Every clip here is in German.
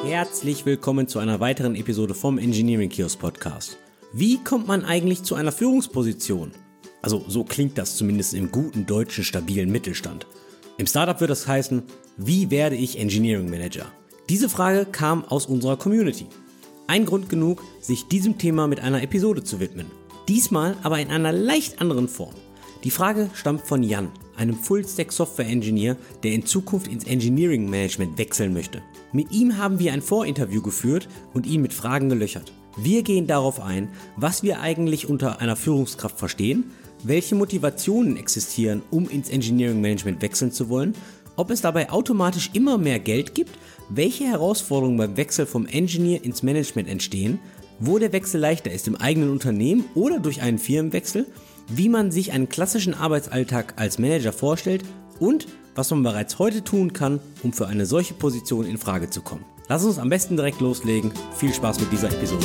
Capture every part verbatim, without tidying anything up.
Herzlich willkommen zu einer weiteren Episode vom Engineering Kiosk Podcast. Wie kommt man eigentlich zu einer Führungsposition? Also so klingt das zumindest im guten deutschen stabilen Mittelstand. Im Startup wird das heißen, wie werde ich Engineering Manager? Diese Frage kam aus unserer Community. Ein Grund genug, sich diesem Thema mit einer Episode zu widmen. Diesmal aber in einer leicht anderen Form. Die Frage stammt von Jan, einem Full-Stack-Software-Engineer, der in Zukunft ins Engineering-Management wechseln möchte. Mit ihm haben wir ein Vorinterview geführt und ihn mit Fragen gelöchert. Wir gehen darauf ein, was wir eigentlich unter einer Führungskraft verstehen, welche Motivationen existieren, um ins Engineering-Management wechseln zu wollen, ob es dabei automatisch immer mehr Geld gibt, welche Herausforderungen beim Wechsel vom Engineer ins Management entstehen, wo der Wechsel leichter ist, im eigenen Unternehmen oder durch einen Firmenwechsel, wie man sich einen klassischen Arbeitsalltag als Manager vorstellt und was man bereits heute tun kann, um für eine solche Position in Frage zu kommen. Lass uns am besten direkt loslegen. Viel Spaß mit dieser Episode.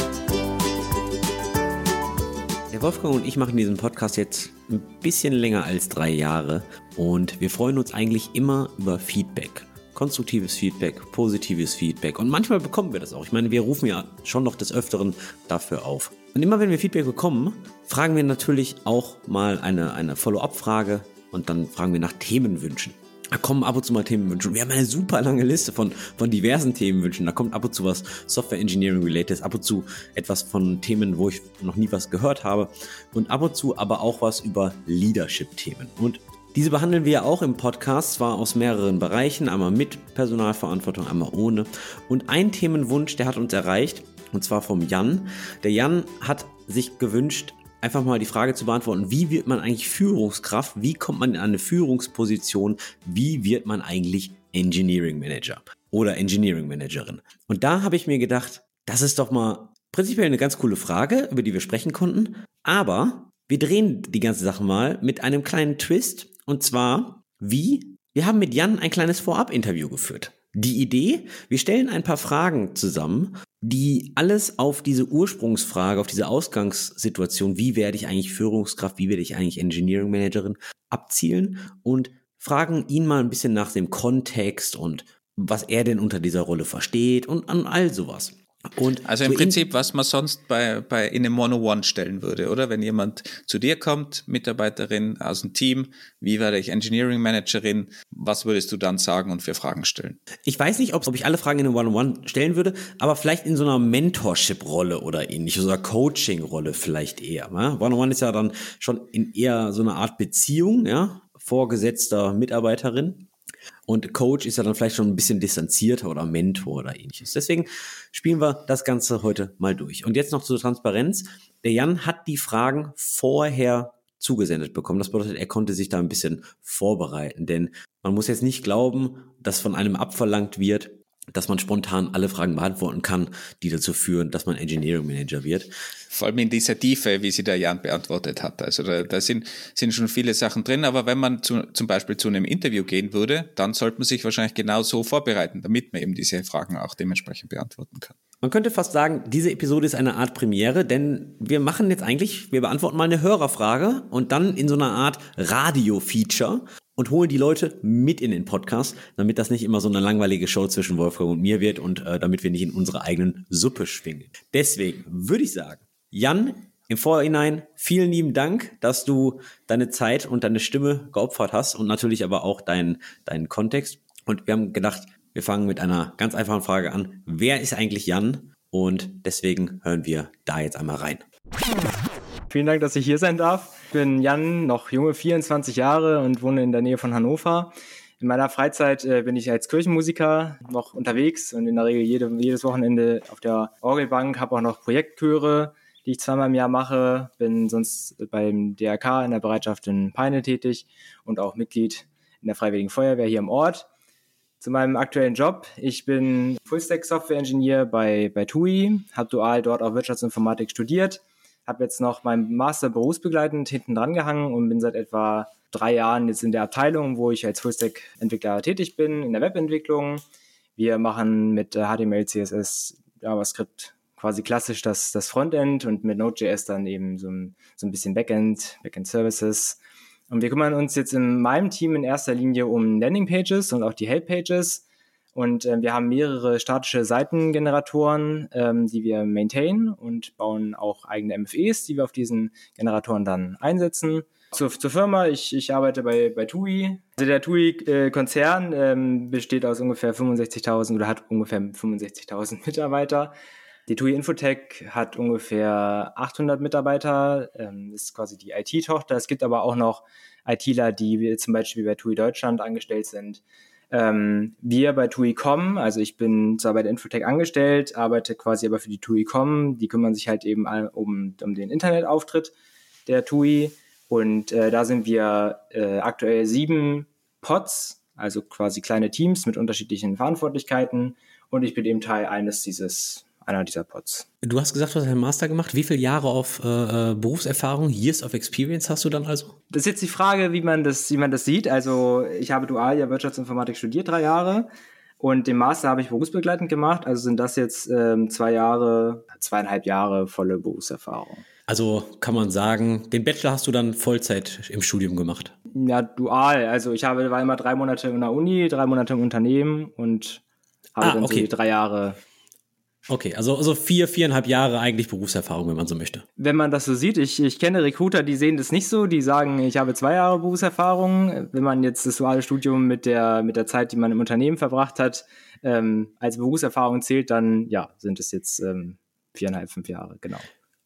Der Wolfgang und ich machen diesen Podcast jetzt ein bisschen länger als drei Jahre und wir freuen uns eigentlich immer über Feedback. Konstruktives Feedback, positives Feedback und manchmal bekommen wir das auch. Ich meine, wir rufen ja schon noch des Öfteren dafür auf. Und immer wenn wir Feedback bekommen, fragen wir natürlich auch mal eine, eine Follow-up-Frage und dann fragen wir nach Themenwünschen. Da kommen ab und zu mal Themenwünsche und wir haben eine super lange Liste von, von diversen Themenwünschen. Da kommt ab und zu was Software Engineering related, ab und zu etwas von Themen, wo ich noch nie was gehört habe und ab und zu aber auch was über Leadership-Themen. Und diese behandeln wir auch im Podcast, zwar aus mehreren Bereichen, einmal mit Personalverantwortung, einmal ohne. Und ein Themenwunsch, der hat uns erreicht, und zwar vom Jan. Der Jan hat sich gewünscht, einfach mal die Frage zu beantworten, wie wird man eigentlich Führungskraft, wie kommt man in eine Führungsposition, wie wird man eigentlich Engineering Manager oder Engineering Managerin. Und da habe ich mir gedacht, das ist doch mal prinzipiell eine ganz coole Frage, über die wir sprechen konnten, aber wir drehen die ganze Sache mal mit einem kleinen Twist. Und zwar, wie? Wir haben mit Jan ein kleines Vorab-Interview geführt. Die Idee, wir stellen ein paar Fragen zusammen, die alles auf diese Ursprungsfrage, auf diese Ausgangssituation, wie werde ich eigentlich Führungskraft, wie werde ich eigentlich Engineering Managerin, abzielen und fragen ihn mal ein bisschen nach dem Kontext und was er denn unter dieser Rolle versteht und an all sowas. Und also im Prinzip, was man sonst bei, bei in einem One-on-One stellen würde, oder? Wenn jemand zu dir kommt, Mitarbeiterin aus dem Team, wie werde ich Engineering Managerin, was würdest du dann sagen und für Fragen stellen? Ich weiß nicht, ob, ob ich alle Fragen in einem One-on-One stellen würde, aber vielleicht in so einer Mentorship-Rolle oder ähnlich, so einer Coaching-Rolle vielleicht eher. Ne? One-on-One ist ja dann schon in eher so eine Art Beziehung, ja, vorgesetzter Mitarbeiterin. Und Coach ist ja dann vielleicht schon ein bisschen distanzierter oder Mentor oder ähnliches. Deswegen spielen wir das Ganze heute mal durch. Und jetzt noch zur Transparenz. Der Jan hat die Fragen vorher zugesendet bekommen. Das bedeutet, er konnte sich da ein bisschen vorbereiten. Denn man muss jetzt nicht glauben, dass von einem abverlangt wird, dass man spontan alle Fragen beantworten kann, die dazu führen, dass man Engineering Manager wird. Vor allem in dieser Tiefe, wie sie der Jan beantwortet hat. Also da, da sind, sind schon viele Sachen drin, aber wenn man zu, zum Beispiel zu einem Interview gehen würde, dann sollte man sich wahrscheinlich genau so vorbereiten, damit man eben diese Fragen auch dementsprechend beantworten kann. Man könnte fast sagen, diese Episode ist eine Art Premiere, denn wir machen jetzt eigentlich, wir beantworten mal eine Hörerfrage und dann in so einer Art Radio-Feature und holen die Leute mit in den Podcast, damit das nicht immer so eine langweilige Show zwischen Wolfgang und mir wird und äh, damit wir nicht in unsere eigenen Suppe schwingen. Deswegen würde ich sagen, Jan, im Vorhinein vielen lieben Dank, dass du deine Zeit und deine Stimme geopfert hast und natürlich aber auch deinen, deinen Kontext. Und wir haben gedacht, wir fangen mit einer ganz einfachen Frage an. Wer ist eigentlich Jan? Und deswegen hören wir da jetzt einmal rein. Vielen Dank, dass ich hier sein darf. Ich bin Jan, noch junge vierundzwanzig Jahre und wohne in der Nähe von Hannover. In meiner Freizeit äh, bin ich als Kirchenmusiker noch unterwegs und in der Regel jede, jedes Wochenende auf der Orgelbank, habe auch noch Projektchöre, die ich zweimal im Jahr mache, bin sonst beim D R K in der Bereitschaft in Peine tätig und auch Mitglied in der Freiwilligen Feuerwehr hier im Ort. Zu meinem aktuellen Job. Ich bin Full-Stack-Software-Engineer bei, bei T U I, habe dual dort auch Wirtschaftsinformatik studiert, habe jetzt noch meinen Master berufsbegleitend hinten dran gehangen und bin seit etwa drei Jahren jetzt in der Abteilung, wo ich als Full-Stack-Entwickler tätig bin, in der Webentwicklung. Wir machen mit H T M L, C S S, JavaScript quasi klassisch das, das Frontend und mit Node.js dann eben so ein, so ein bisschen Backend, Backend-Services. Und wir kümmern uns jetzt in meinem Team in erster Linie um Landingpages und auch die Help-Pages Und äh, wir haben mehrere statische Seitengeneratoren, ähm, die wir maintainen und bauen auch eigene M F Es, die wir auf diesen Generatoren dann einsetzen. Zur, zur Firma, ich, ich arbeite bei, bei T U I. Also der T U I-Konzern ähm, besteht aus ungefähr fünfundsechzigtausend oder hat ungefähr fünfundsechzigtausend Mitarbeiter. Die T U I Infotech hat ungefähr achthundert Mitarbeiter, ähm, ist quasi die I T-Tochter. Es gibt aber auch noch ITler, die zum Beispiel bei T U I Deutschland angestellt sind. Ähm, wir bei T U I Punkt com, also ich bin zwar bei der Infotech angestellt, arbeite quasi aber für die T U I Punkt com, die kümmern sich halt eben um, um den Internetauftritt der T U I und äh, da sind wir äh, aktuell sieben Pods, also quasi kleine Teams mit unterschiedlichen Verantwortlichkeiten und ich bin eben Teil eines dieses, einer dieser Pods. Du hast gesagt, du hast einen Master gemacht. Wie viele Jahre auf äh, Berufserfahrung, Years of Experience hast du dann also? Das ist jetzt die Frage, wie man das, wie man das sieht. Also ich habe dual ja Wirtschaftsinformatik studiert, drei Jahre. Und den Master habe ich berufsbegleitend gemacht. Also sind das jetzt ähm, zwei Jahre, zweieinhalb Jahre volle Berufserfahrung. Also kann man sagen, den Bachelor hast du dann Vollzeit im Studium gemacht? Ja, dual. Also ich habe, war immer drei Monate in der Uni, drei Monate im Unternehmen und habe ah, dann okay. so die drei Jahre. Okay, also, also vier, viereinhalb Jahre eigentlich Berufserfahrung, wenn man so möchte. Wenn man das so sieht, ich, ich kenne Recruiter, die sehen das nicht so, die sagen, ich habe zwei Jahre Berufserfahrung. Wenn man jetzt das duale Studium mit der, mit der Zeit, die man im Unternehmen verbracht hat, ähm, als Berufserfahrung zählt, dann ja, sind es jetzt ähm, viereinhalb, fünf Jahre, genau.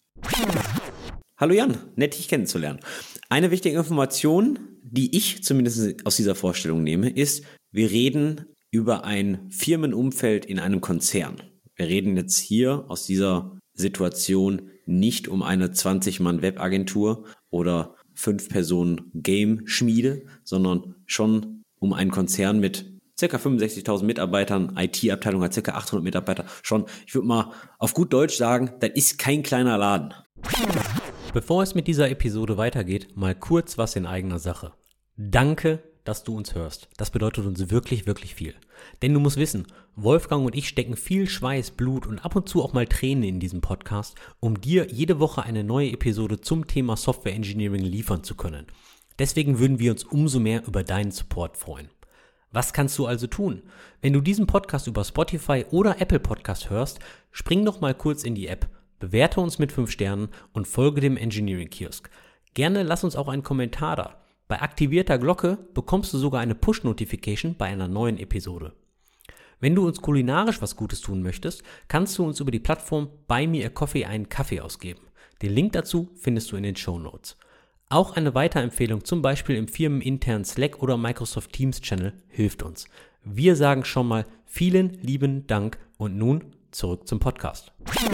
Hallo Jan, nett dich kennenzulernen. Eine wichtige Information, die ich zumindest aus dieser Vorstellung nehme, ist, wir reden über ein Firmenumfeld in einem Konzern. Wir reden jetzt hier aus dieser Situation nicht um eine zwanzig-Mann-Webagentur oder fünf Personen Game-Schmiede, sondern schon um einen Konzern mit ca. fünfundsechzigtausend Mitarbeitern, I T-Abteilung hat ca. achthundert Mitarbeiter. Schon, ich würde mal auf gut Deutsch sagen, das ist kein kleiner Laden. Bevor es mit dieser Episode weitergeht, mal kurz was in eigener Sache. Danke, dass du uns hörst. Das bedeutet uns wirklich, wirklich viel. Denn du musst wissen, Wolfgang und ich stecken viel Schweiß, Blut und ab und zu auch mal Tränen in diesem Podcast, um dir jede Woche eine neue Episode zum Thema Software Engineering liefern zu können. Deswegen würden wir uns umso mehr über deinen Support freuen. Was kannst du also tun? Wenn du diesen Podcast über Spotify oder Apple Podcast hörst, spring doch mal kurz in die App, bewerte uns mit fünf Sternen und folge dem Engineering Kiosk. Gerne lass uns auch einen Kommentar da. Bei aktivierter Glocke bekommst du sogar eine Push-Notification bei einer neuen Episode. Wenn du uns kulinarisch was Gutes tun möchtest, kannst du uns über die Plattform Buy Me a Coffee einen Kaffee ausgeben. Den Link dazu findest du in den Shownotes. Auch eine Weiterempfehlung, zum Beispiel im firmeninternen Slack oder Microsoft Teams Channel, hilft uns. Wir sagen schon mal vielen lieben Dank und nun zurück zum Podcast.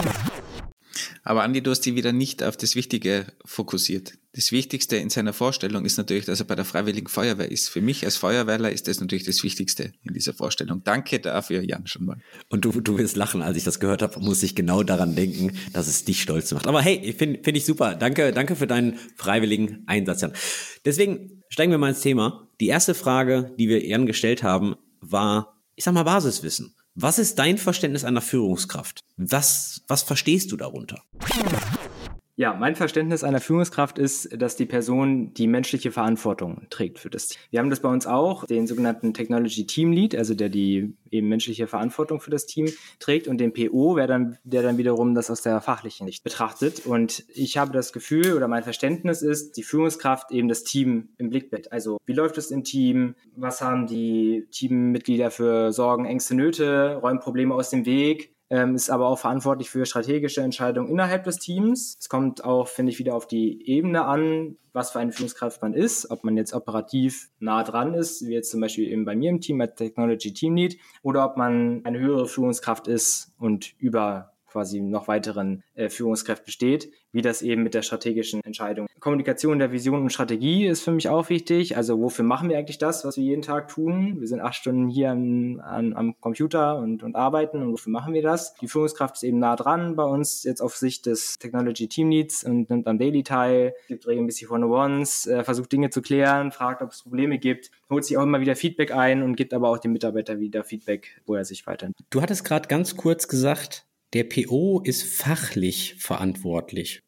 Aber Andi, du hast dich wieder nicht auf das Wichtige fokussiert. Das Wichtigste in seiner Vorstellung ist natürlich, dass er bei der Freiwilligen Feuerwehr ist. Für mich als Feuerwehrler ist das natürlich das Wichtigste in dieser Vorstellung. Danke dafür, Jan, schon mal. Und du, du wirst lachen, als ich das gehört habe, muss ich genau daran denken, dass es dich stolz macht. Aber hey, finde find ich super. Danke, danke für deinen freiwilligen Einsatz, Jan. Deswegen steigen wir mal ins Thema. Die erste Frage, die wir Jan gestellt haben, war, ich sag mal, Basiswissen. Was ist dein Verständnis einer Führungskraft? Was, was verstehst du darunter? Ja, mein Verständnis einer Führungskraft ist, dass die Person die menschliche Verantwortung trägt für das Team. Wir haben das bei uns auch, den sogenannten Technology Team Lead, also der die eben menschliche Verantwortung für das Team trägt, und den P O, wer dann, der dann wiederum das aus der fachlichen Sicht betrachtet. Und ich habe das Gefühl oder mein Verständnis ist, die Führungskraft eben das Team im Blickfeld. Also wie läuft es im Team? Was haben die Teammitglieder für Sorgen, Ängste, Nöte? Räumen Probleme aus dem Weg? Ähm, ist aber auch verantwortlich für strategische Entscheidungen innerhalb des Teams. Es kommt auch, finde ich, wieder auf die Ebene an, was für eine Führungskraft man ist, ob man jetzt operativ nah dran ist, wie jetzt zum Beispiel eben bei mir im Team als Technology Team Lead, oder ob man eine höhere Führungskraft ist und über quasi noch weiteren äh, Führungskräften besteht, wie das eben mit der strategischen Entscheidung. Kommunikation der Vision und Strategie ist für mich auch wichtig. Also wofür machen wir eigentlich das, was wir jeden Tag tun? Wir sind acht Stunden hier an, an, am Computer und, und arbeiten, und wofür machen wir das? Die Führungskraft ist eben nah dran bei uns, jetzt auf Sicht des Technology Team Leads, und nimmt am Daily teil, gibt regelmäßig One-on-Ones, äh, versucht Dinge zu klären, fragt, ob es Probleme gibt, holt sich auch immer wieder Feedback ein und gibt aber auch dem Mitarbeiter wieder Feedback, wo er sich weiterentwickelt. Du hattest gerade ganz kurz gesagt, der P O ist fachlich verantwortlich.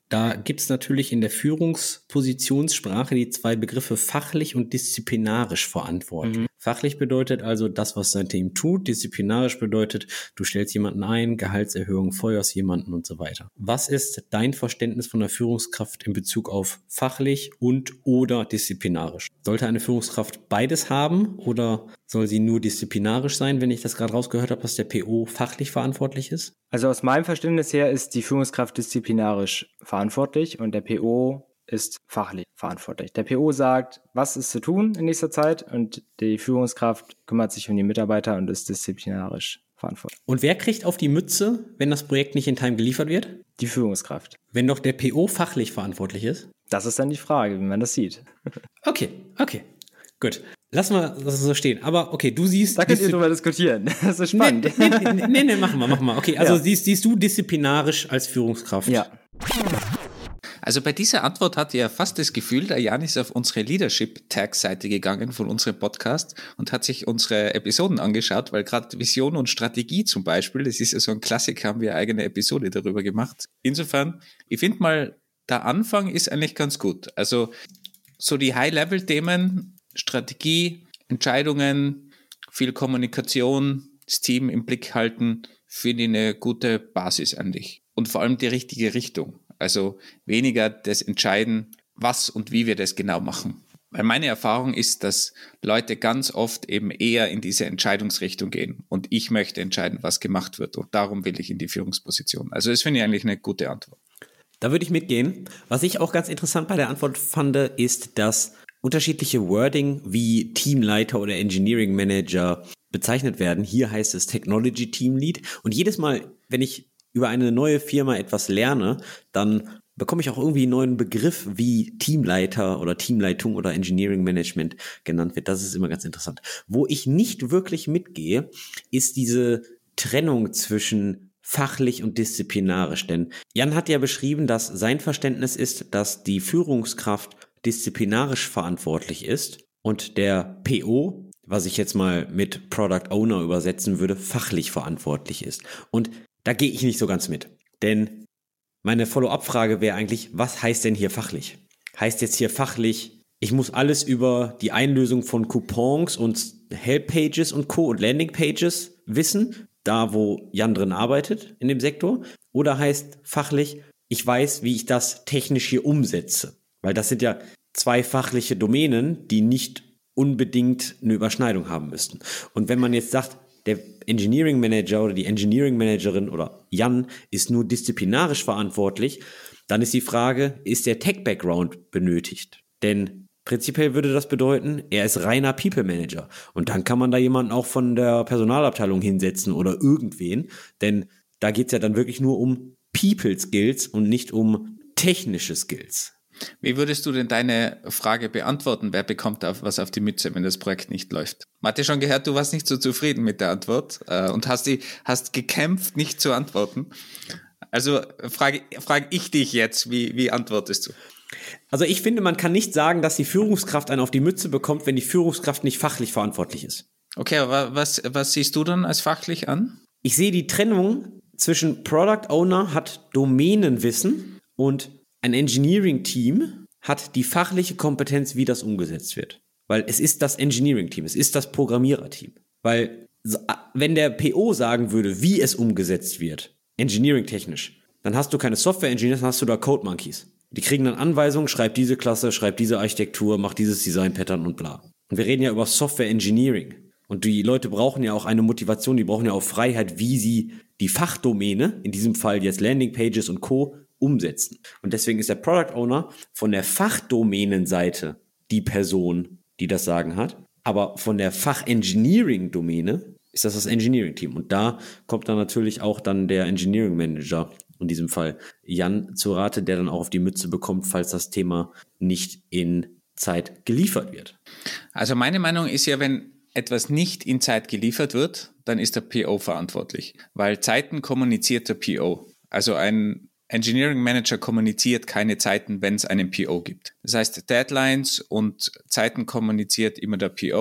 Da gibt es natürlich in der Führungspositionssprache die zwei Begriffe fachlich und disziplinarisch verantwortlich. Mhm. Fachlich bedeutet also das, was dein Team tut. Disziplinarisch bedeutet, du stellst jemanden ein, Gehaltserhöhung, feuerst jemanden und so weiter. Was ist dein Verständnis von der Führungskraft in Bezug auf fachlich und oder disziplinarisch? Sollte eine Führungskraft beides haben oder soll sie nur disziplinarisch sein, wenn ich das gerade rausgehört habe, dass der P O fachlich verantwortlich ist? Also aus meinem Verständnis her ist die Führungskraft disziplinarisch verantwortlich und der P O ist fachlich verantwortlich. Der P O sagt, was ist zu tun in nächster Zeit und die Führungskraft kümmert sich um die Mitarbeiter und ist disziplinarisch verantwortlich. Und wer kriegt auf die Mütze, wenn das Projekt nicht in Time geliefert wird? Die Führungskraft. Wenn doch der P O fachlich verantwortlich ist? Das ist dann die Frage, wie man das sieht. Okay, okay, gut. Lass mal das so stehen. Aber okay, du siehst... Da könnt ihr drüber diskutieren. Das ist spannend. Nee, nee, nee, nee, nee machen wir, machen wir. Okay, also ja. siehst, siehst du disziplinarisch als Führungskraft? Ja. Also bei dieser Antwort hatte ich ja fast das Gefühl, der Jan ist auf unsere Leadership-Tag-Seite gegangen von unserem Podcast und hat sich unsere Episoden angeschaut, weil gerade Vision und Strategie zum Beispiel, das ist ja so ein Klassiker, haben wir eine eigene Episode darüber gemacht. Insofern, ich finde mal, der Anfang ist eigentlich ganz gut. Also so die High-Level-Themen, Strategie, Entscheidungen, viel Kommunikation, das Team im Blick halten, finde ich eine gute Basis eigentlich. Und vor allem die richtige Richtung. Also weniger das Entscheiden, was und wie wir das genau machen. Weil meine Erfahrung ist, dass Leute ganz oft eben eher in diese Entscheidungsrichtung gehen. Und ich möchte entscheiden, was gemacht wird. Und darum will ich in die Führungsposition. Also das finde ich eigentlich eine gute Antwort. Da würde ich mitgehen. Was ich auch ganz interessant bei der Antwort fand, ist, dass unterschiedliche Wording wie Teamleiter oder Engineering Manager bezeichnet werden. Hier heißt es Technology Team Lead. Und jedes Mal, wenn ich über eine neue Firma etwas lerne, dann bekomme ich auch irgendwie einen neuen Begriff, wie Teamleiter oder Teamleitung oder Engineering Management genannt wird. Das ist immer ganz interessant. Wo ich nicht wirklich mitgehe, ist diese Trennung zwischen fachlich und disziplinarisch. Denn Jan hat ja beschrieben, dass sein Verständnis ist, dass die Führungskraft disziplinarisch verantwortlich ist und der P O, was ich jetzt mal mit Product Owner übersetzen würde, fachlich verantwortlich ist. Und da gehe ich nicht so ganz mit. Denn meine Follow-up-Frage wäre eigentlich, was heißt denn hier fachlich? Heißt jetzt hier fachlich, ich muss alles über die Einlösung von Coupons und Help-Pages und Co. und Landing-Pages wissen, da wo Jan drin arbeitet in dem Sektor? Oder heißt fachlich, ich weiß, wie ich das technisch hier umsetze? Weil das sind ja zwei fachliche Domänen, die nicht unbedingt eine Überschneidung haben müssten. Und wenn man jetzt sagt, der Engineering Manager oder die Engineering Managerin oder Jan ist nur disziplinarisch verantwortlich, dann ist die Frage, ist der Tech-Background benötigt? Denn prinzipiell würde das bedeuten, er ist reiner People Manager. Und dann kann man da jemanden auch von der Personalabteilung hinsetzen oder irgendwen, denn da geht es ja dann wirklich nur um People Skills und nicht um technische Skills. Wie würdest du denn deine Frage beantworten, wer bekommt da was auf die Mütze, wenn das Projekt nicht läuft? Man hat ja schon gehört, du warst nicht so zufrieden mit der Antwort äh, und hast, die, hast gekämpft, nicht zu antworten. Also frage, frage ich dich jetzt, wie, wie antwortest du? Also ich finde, man kann nicht sagen, dass die Führungskraft einen auf die Mütze bekommt, wenn die Führungskraft nicht fachlich verantwortlich ist. Okay, aber was, was siehst du dann als fachlich an? Ich sehe die Trennung zwischen Product Owner hat Domänenwissen und ein Engineering-Team hat die fachliche Kompetenz, wie das umgesetzt wird. Weil es ist das Engineering-Team, es ist das Programmierer-Team. Weil wenn der P O sagen würde, wie es umgesetzt wird, Engineering-technisch, dann hast du keine Software-Engineers, dann hast du da Code-Monkeys. Die kriegen dann Anweisungen, schreib diese Klasse, schreib diese Architektur, mach dieses Design-Pattern und bla. Und wir reden ja über Software-Engineering. Und die Leute brauchen ja auch eine Motivation, die brauchen ja auch Freiheit, wie sie die Fachdomäne, in diesem Fall jetzt Landing-Pages und Co., umsetzen. Und deswegen ist der Product Owner von der Fachdomänenseite die Person, die das Sagen hat. Aber von der Fach-Engineering-Domäne ist das das Engineering-Team. Und da kommt dann natürlich auch dann der Engineering-Manager, in diesem Fall Jan, zu Rate, der dann auch auf die Mütze bekommt, falls das Thema nicht in Zeit geliefert wird. Also meine Meinung ist ja, wenn etwas nicht in Zeit geliefert wird, dann ist der P O verantwortlich. Weil Zeiten kommuniziert der P O. Also ein Engineering Manager kommuniziert keine Zeiten, wenn es einen P O gibt. Das heißt, Deadlines und Zeiten kommuniziert immer der P O.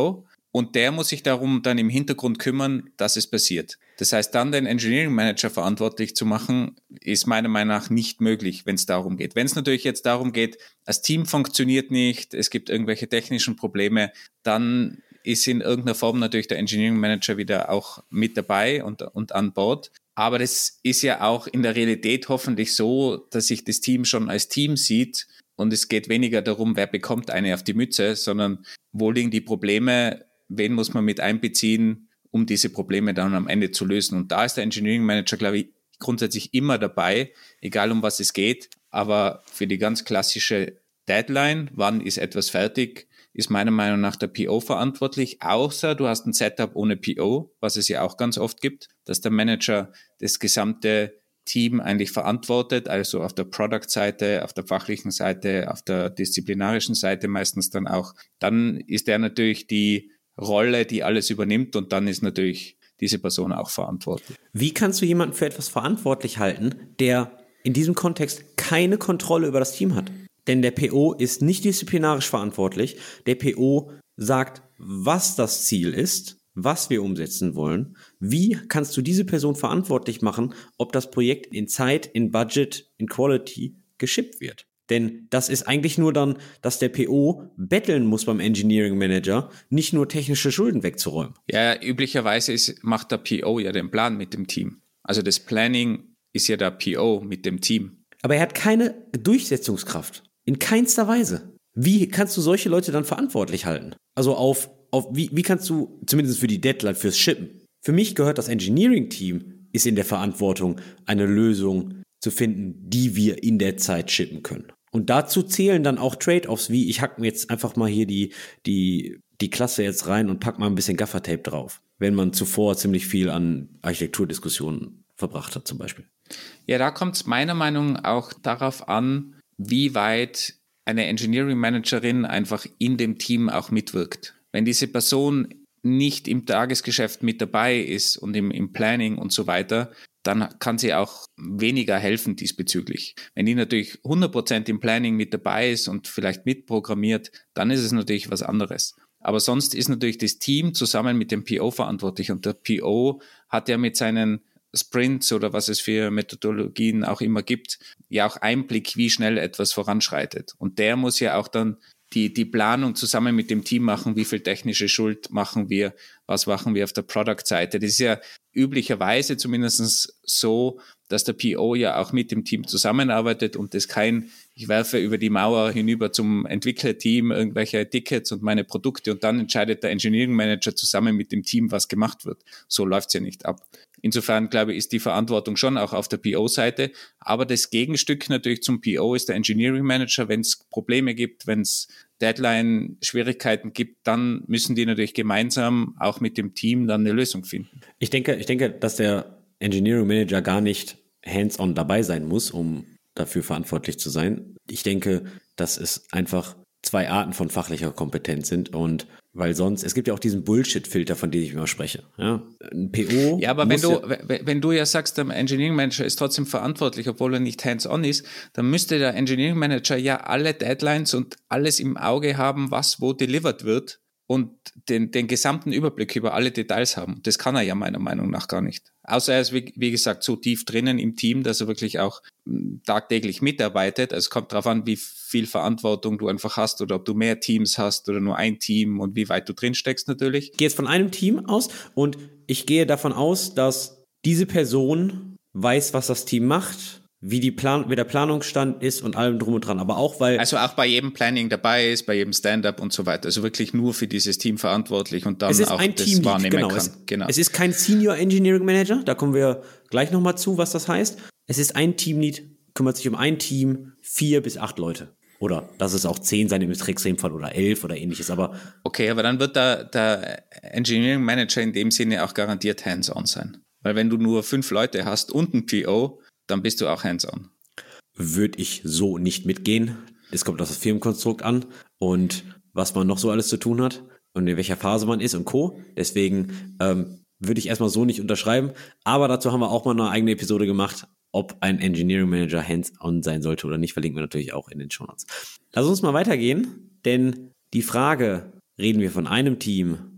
und der muss sich darum dann im Hintergrund kümmern, dass es passiert. Das heißt, dann den Engineering Manager verantwortlich zu machen, ist meiner Meinung nach nicht möglich, wenn es darum geht. Wenn es natürlich jetzt darum geht, das Team funktioniert nicht, es gibt irgendwelche technischen Probleme, dann ist in irgendeiner Form natürlich der Engineering Manager wieder auch mit dabei und, und an Bord. Aber das ist ja auch in der Realität hoffentlich so, dass sich das Team schon als Team sieht und es geht weniger darum, wer bekommt eine auf die Mütze, sondern wo liegen die Probleme, wen muss man mit einbeziehen, um diese Probleme dann am Ende zu lösen. Und da ist der Engineering Manager, glaube ich, grundsätzlich immer dabei, egal um was es geht. Aber für die ganz klassische Deadline, wann ist etwas fertig, ist meiner Meinung nach der P O verantwortlich, außer du hast ein Setup ohne P O, was es ja auch ganz oft gibt, dass der Manager das gesamte Team eigentlich verantwortet, also auf der Product-Seite, auf der fachlichen Seite, auf der disziplinarischen Seite meistens dann auch. Dann ist er natürlich die Rolle, die alles übernimmt und dann ist natürlich diese Person auch verantwortlich. Wie kannst du jemanden für etwas verantwortlich halten, der in diesem Kontext keine Kontrolle über das Team hat? Denn der P O ist nicht disziplinarisch verantwortlich. Der P O sagt, was das Ziel ist, was wir umsetzen wollen. Wie kannst du diese Person verantwortlich machen, ob das Projekt in Zeit, in Budget, in Quality geschippt wird? Denn das ist eigentlich nur dann, dass der P O betteln muss beim Engineering Manager, nicht nur technische Schulden wegzuräumen. Ja, üblicherweise ist, macht der P O ja den Plan mit dem Team. Also das Planning ist ja der P O mit dem Team. Aber er hat keine Durchsetzungskraft. In keinster Weise. Wie kannst du solche Leute dann verantwortlich halten? Also auf, auf wie, wie kannst du, zumindest für die Deadline, fürs Shippen? Für mich gehört das Engineering-Team, ist in der Verantwortung, eine Lösung zu finden, die wir in der Zeit shippen können. Und dazu zählen dann auch Trade-offs, wie ich hack mir jetzt einfach mal hier die, die, die Klasse jetzt rein und pack mal ein bisschen Gaffertape drauf, wenn man zuvor ziemlich viel an Architekturdiskussionen verbracht hat zum Beispiel. Ja, da kommt es meiner Meinung nach auch darauf an, wie weit eine Engineering Managerin einfach in dem Team auch mitwirkt. Wenn diese Person nicht im Tagesgeschäft mit dabei ist und im, im Planning und so weiter, dann kann sie auch weniger helfen diesbezüglich. Wenn die natürlich hundert Prozent im Planning mit dabei ist und vielleicht mitprogrammiert, dann ist es natürlich was anderes. Aber sonst ist natürlich das Team zusammen mit dem P O verantwortlich und der P O hat ja mit seinen Sprints oder was es für Methodologien auch immer gibt, ja auch Einblick, wie schnell etwas voranschreitet. Und der muss ja auch dann die, die Planung zusammen mit dem Team machen, wie viel technische Schuld machen wir, was machen wir auf der Product-Seite. Das ist ja üblicherweise zumindest so, dass der P O ja auch mit dem Team zusammenarbeitet und das kein, ich werfe über die Mauer hinüber zum Entwicklerteam irgendwelche Tickets und meine Produkte und dann entscheidet der Engineering Manager zusammen mit dem Team, was gemacht wird. So läuft's ja nicht ab. Insofern, glaube ich, ist die Verantwortung schon auch auf der P O-Seite. Aber das Gegenstück natürlich zum P O ist der Engineering Manager. Wenn es Probleme gibt, wenn es Deadline-Schwierigkeiten gibt, dann müssen die natürlich gemeinsam auch mit dem Team dann eine Lösung finden. Ich denke, ich denke, dass der Engineering Manager gar nicht hands-on dabei sein muss, um dafür verantwortlich zu sein. Ich denke, dass es einfach zwei Arten von fachlicher Kompetenz sind und weil sonst, es gibt ja auch diesen Bullshit-Filter, von dem ich immer spreche. Ja, ein P O. Ja, aber wenn du, ja wenn du ja sagst, der Engineering Manager ist trotzdem verantwortlich, obwohl er nicht hands-on ist, dann müsste der Engineering Manager ja alle Deadlines und alles im Auge haben, was wo delivered wird und den, den gesamten Überblick über alle Details haben. Das kann er ja meiner Meinung nach gar nicht. Außer er ist, wie, wie gesagt, so tief drinnen im Team, dass er wirklich auch tagtäglich mitarbeitet. Also es kommt darauf an, wie viel Verantwortung du einfach hast oder ob du mehr Teams hast oder nur ein Team und wie weit du drin steckst natürlich. Ich gehe jetzt von einem Team aus und ich gehe davon aus, dass diese Person weiß, was das Team macht, wie, die Plan- wie der Planungsstand ist und allem drum und dran. Aber auch, weil... Also auch bei jedem Planning dabei ist, bei jedem Stand-up und so weiter. Also wirklich nur für dieses Team verantwortlich und dann auch ein das Teamlead, wahrnehmen genau. kann. Es, genau. Es ist kein Senior Engineering Manager, da kommen wir gleich nochmal zu, was das heißt. Es ist ein Teamlead, kümmert sich um ein Team, vier bis acht Leute. Oder dass es auch zehn sein im Extremfall oder elf oder ähnliches, aber... Okay, aber dann wird der, der Engineering Manager in dem Sinne auch garantiert hands-on sein. Weil wenn du nur fünf Leute hast und ein P O, dann bist du auch hands-on. Würde ich so nicht mitgehen. Es kommt auf das Firmenkonstrukt an und was man noch so alles zu tun hat und in welcher Phase man ist und Co. Deswegen ähm, würde ich erstmal so nicht unterschreiben. Aber dazu haben wir auch mal eine eigene Episode gemacht, ob ein Engineering Manager hands-on sein sollte oder nicht. Verlinken wir natürlich auch in den Shownotes. Lass uns mal weitergehen, denn die Frage, reden wir von einem Team,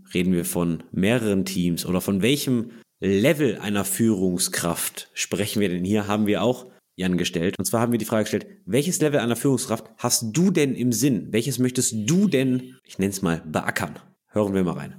Reden wir von mehreren Teams oder von welchem Level einer Führungskraft sprechen wir denn hier? Haben wir auch Jan gestellt. Und zwar haben wir die Frage gestellt, welches Level einer Führungskraft hast du denn im Sinn? Welches möchtest du denn, ich nenne es mal, beackern? Hören wir mal rein.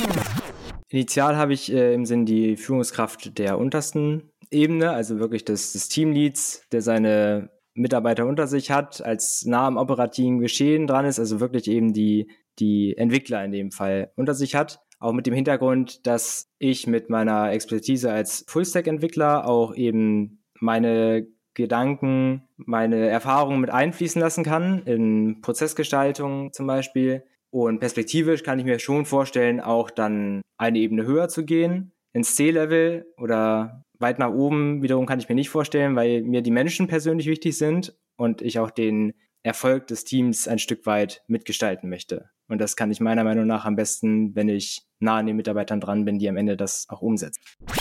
Initial habe ich äh, im Sinn die Führungskraft der untersten Ebene, also wirklich des, des Teamleads, der seine Mitarbeiter unter sich hat, als nah am operativen Geschehen dran ist, also wirklich eben die, die Entwickler in dem Fall unter sich hat. Auch mit dem Hintergrund, dass ich mit meiner Expertise als Full-Stack-Entwickler auch eben meine Gedanken, meine Erfahrungen mit einfließen lassen kann, in Prozessgestaltung zum Beispiel. Und perspektivisch kann ich mir schon vorstellen, auch dann eine Ebene höher zu gehen, ins C-Level oder weit nach oben wiederum kann ich mir nicht vorstellen, weil mir die Menschen persönlich wichtig sind und ich auch den Erfolg des Teams ein Stück weit mitgestalten möchte. Und das kann ich meiner Meinung nach am besten, wenn ich nah an den Mitarbeitern dran bin, die am Ende das auch umsetzen.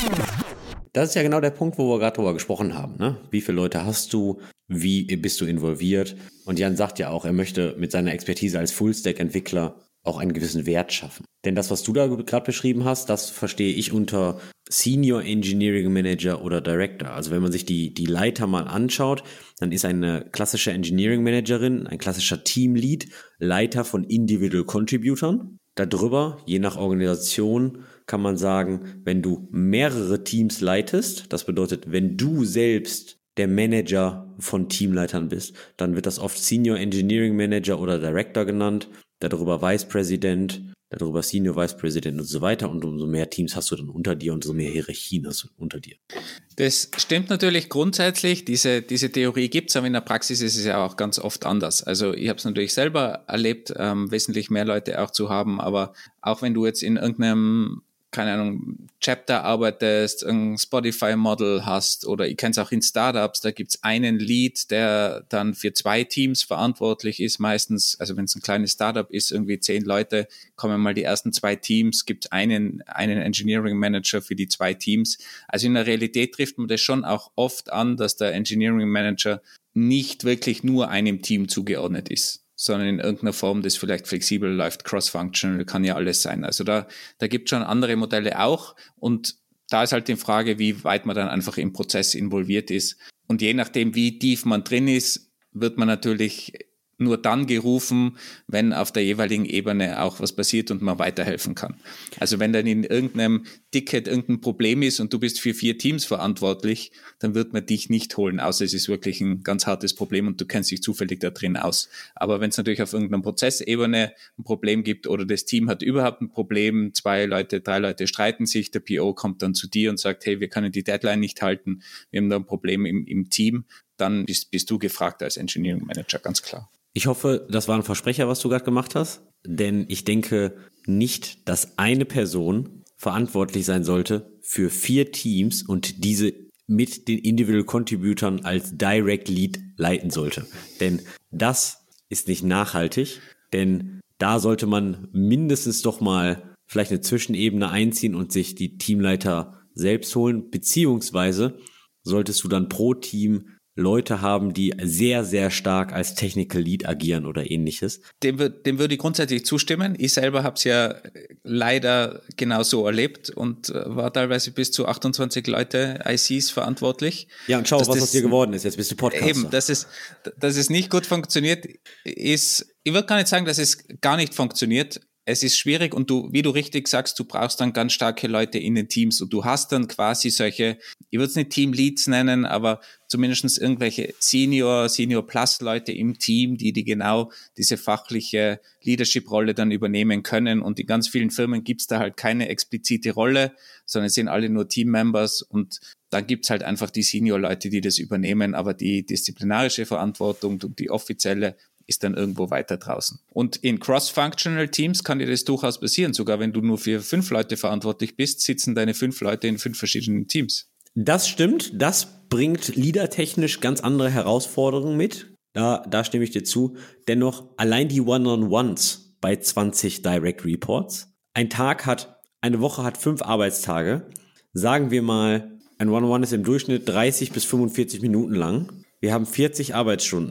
Das ist ja genau der Punkt, wo wir gerade drüber gesprochen haben, ne? Wie viele Leute hast du? Wie bist du involviert? Und Jan sagt ja auch, er möchte mit seiner Expertise als Full-Stack-Entwickler auch einen gewissen Wert schaffen. Denn das, was du da gerade beschrieben hast, das verstehe ich unter Senior Engineering Manager oder Director. Also wenn man sich die, die Leiter mal anschaut, dann ist eine klassische Engineering Managerin, ein klassischer Teamlead, Leiter von Individual Contributern. Darüber, je nach Organisation, kann man sagen, wenn du mehrere Teams leitest, das bedeutet, wenn du selbst der Manager von Teamleitern bist, dann wird das oft Senior Engineering Manager oder Director genannt, darüber Vice President, darüber Senior Vice President und so weiter, und umso mehr Teams hast du dann unter dir und umso mehr Hierarchien hast du unter dir. Das stimmt natürlich grundsätzlich, diese, diese Theorie gibt es, aber in der Praxis ist es ja auch ganz oft anders. Also ich habe es natürlich selber erlebt, ähm, wesentlich mehr Leute auch zu haben, aber auch wenn du jetzt in irgendeinem, keine Ahnung, Chapter arbeitest, ein Spotify-Model hast, oder ich kenne es auch in Startups, da gibt es einen Lead, der dann für zwei Teams verantwortlich ist meistens. Also wenn es ein kleines Startup ist, irgendwie zehn Leute, kommen mal die ersten zwei Teams, gibt es einen, einen Engineering Manager für die zwei Teams. Also in der Realität trifft man das schon auch oft an, dass der Engineering Manager nicht wirklich nur einem Team zugeordnet ist, sondern in irgendeiner Form, das vielleicht flexibel läuft, cross-functional, kann ja alles sein. Also da, da gibt es schon andere Modelle auch, und da ist halt die Frage, wie weit man dann einfach im Prozess involviert ist. Und je nachdem, wie tief man drin ist, wird man natürlich nur dann gerufen, wenn auf der jeweiligen Ebene auch was passiert und man weiterhelfen kann. Also wenn dann in irgendeinem Ticket irgendein Problem ist und du bist für vier Teams verantwortlich, dann wird man dich nicht holen, außer es ist wirklich ein ganz hartes Problem und du kennst dich zufällig da drin aus. Aber wenn es natürlich auf irgendeiner Prozessebene ein Problem gibt oder das Team hat überhaupt ein Problem, zwei Leute, drei Leute streiten sich, der P O kommt dann zu dir und sagt, hey, wir können die Deadline nicht halten, wir haben da ein Problem im, im Team, dann bist, bist du gefragt als Engineering Manager, ganz klar. Ich hoffe, das war ein Versprecher, was du gerade gemacht hast, denn ich denke nicht, dass eine Person verantwortlich sein sollte für vier Teams und diese mit den Individual Contributern als Direct Lead leiten sollte. Denn das ist nicht nachhaltig, denn da sollte man mindestens doch mal vielleicht eine Zwischenebene einziehen und sich die Teamleiter selbst holen, beziehungsweise solltest du dann pro Team Leute haben, die sehr, sehr stark als Technical Lead agieren oder ähnliches. Dem, dem würde ich grundsätzlich zustimmen. Ich selber habe es ja leider genau so erlebt und war teilweise bis zu achtundzwanzig Leute I Cs verantwortlich. Ja, und schau, was das, aus dir geworden ist. Jetzt bist du Podcaster. Eben, dass es, dass es nicht gut funktioniert, ist, ich würde gar nicht sagen, dass es gar nicht funktioniert. Es ist schwierig und du, wie du richtig sagst, du brauchst dann ganz starke Leute in den Teams und du hast dann quasi solche, ich würde es nicht Team-Leads nennen, aber zumindest irgendwelche Senior, Senior-Plus-Leute im Team, die die genau diese fachliche Leadership-Rolle dann übernehmen können, und in ganz vielen Firmen gibt es da halt keine explizite Rolle, sondern es sind alle nur Team-Members, und dann gibt es halt einfach die Senior-Leute, die das übernehmen, aber die disziplinarische Verantwortung und die offizielle ist dann irgendwo weiter draußen. Und in cross-functional Teams kann dir das durchaus passieren. Sogar wenn du nur für fünf Leute verantwortlich bist, sitzen deine fünf Leute in fünf verschiedenen Teams. Das stimmt. Das bringt leadertechnisch ganz andere Herausforderungen mit. Da, da stimme ich dir zu. Dennoch, allein die One-on-Ones bei zwanzig Direct Reports. Ein Tag hat, eine Woche hat fünf Arbeitstage. Sagen wir mal, ein One-on-One ist im Durchschnitt dreißig bis fünfundvierzig Minuten lang. Wir haben vierzig Arbeitsstunden.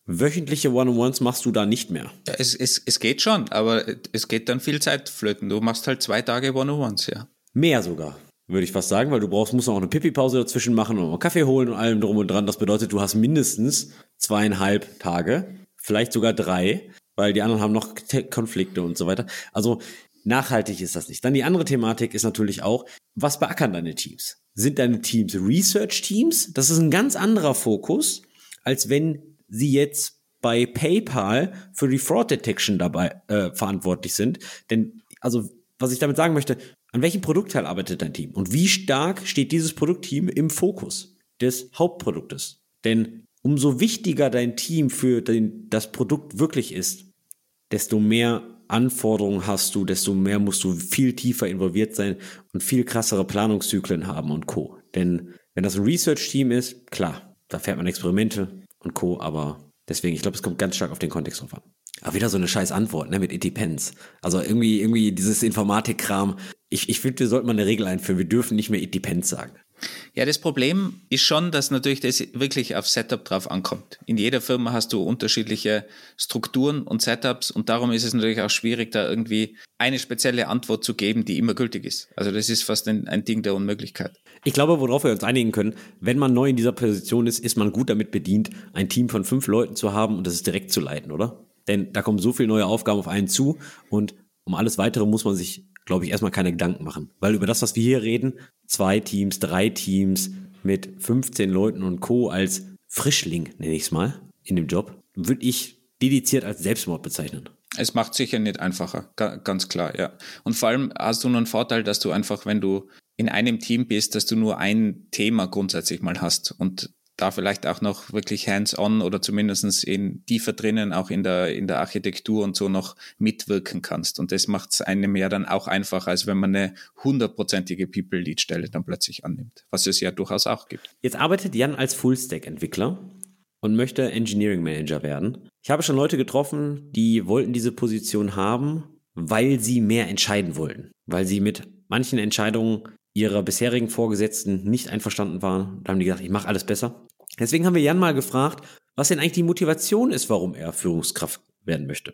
wöchentliche One-on-Ones machst du da nicht mehr. Ja, es, es, es geht schon, aber es geht dann viel Zeit flöten. Du machst halt zwei Tage One-on-Ones, ja. Mehr sogar, würde ich fast sagen, weil du brauchst, musst auch eine Pipi-Pause dazwischen machen und mal Kaffee holen und allem drum und dran. Das bedeutet, du hast mindestens zweieinhalb Tage, vielleicht sogar drei, weil die anderen haben noch Konflikte und so weiter. Also nachhaltig ist das nicht. Dann die andere Thematik ist natürlich auch, was beackern deine Teams? Sind deine Teams Research-Teams? Das ist ein ganz anderer Fokus, als wenn sie jetzt bei PayPal für die Fraud Detection dabei äh, verantwortlich sind. Denn, also, was ich damit sagen möchte, an welchem Produktteil arbeitet dein Team? Und wie stark steht dieses Produktteam im Fokus des Hauptproduktes? Denn umso wichtiger dein Team für den, das Produkt wirklich ist, desto mehr Anforderungen hast du, desto mehr musst du viel tiefer involviert sein und viel krassere Planungszyklen haben und Co. Denn wenn das ein Research-Team ist, klar, da fährt man Experimente und Co., aber deswegen, ich glaube, es kommt ganz stark auf den Kontext drauf an. Aber wieder so eine scheiß Antwort, ne, mit it depends. Also irgendwie, irgendwie dieses Informatik-Kram. Ich, ich finde, wir sollten mal eine Regel einführen. Wir dürfen nicht mehr it depends sagen. Ja, das Problem ist schon, dass natürlich das wirklich auf Setup drauf ankommt. In jeder Firma hast du unterschiedliche Strukturen und Setups und darum ist es natürlich auch schwierig, da irgendwie eine spezielle Antwort zu geben, die immer gültig ist. Also das ist fast ein, ein Ding der Unmöglichkeit. Ich glaube, worauf wir uns einigen können, wenn man neu in dieser Position ist, ist man gut damit bedient, ein Team von fünf Leuten zu haben und das ist direkt zu leiten, oder? Denn da kommen so viele neue Aufgaben auf einen zu und um alles Weitere muss man sich, glaube ich, erstmal keine Gedanken machen. Weil über das, was wir hier reden, zwei Teams, drei Teams mit fünfzehn Leuten und Co. als Frischling, nenne ich es mal, in dem Job, würde ich dediziert als Selbstmord bezeichnen. Es macht sicher nicht einfacher, ganz klar, ja. Und vor allem hast du nur einen Vorteil, dass du einfach, wenn du in einem Team bist, dass du nur ein Thema grundsätzlich mal hast und da vielleicht auch noch wirklich hands-on oder zumindest in tiefer drinnen, auch in der, in der Architektur und so noch mitwirken kannst. Und das macht es einem ja dann auch einfacher, als wenn man eine hundertprozentige People-Lead-Stelle dann plötzlich annimmt, was es ja durchaus auch gibt. Jetzt arbeitet Jan als Full-Stack-Entwickler und möchte Engineering-Manager werden. Ich habe schon Leute getroffen, die wollten diese Position haben, weil sie mehr entscheiden wollten, weil sie mit manchen Entscheidungen ihrer bisherigen Vorgesetzten nicht einverstanden waren. Da haben die gesagt, ich mache alles besser. Deswegen haben wir Jan mal gefragt, was denn eigentlich die Motivation ist, warum er Führungskraft werden möchte.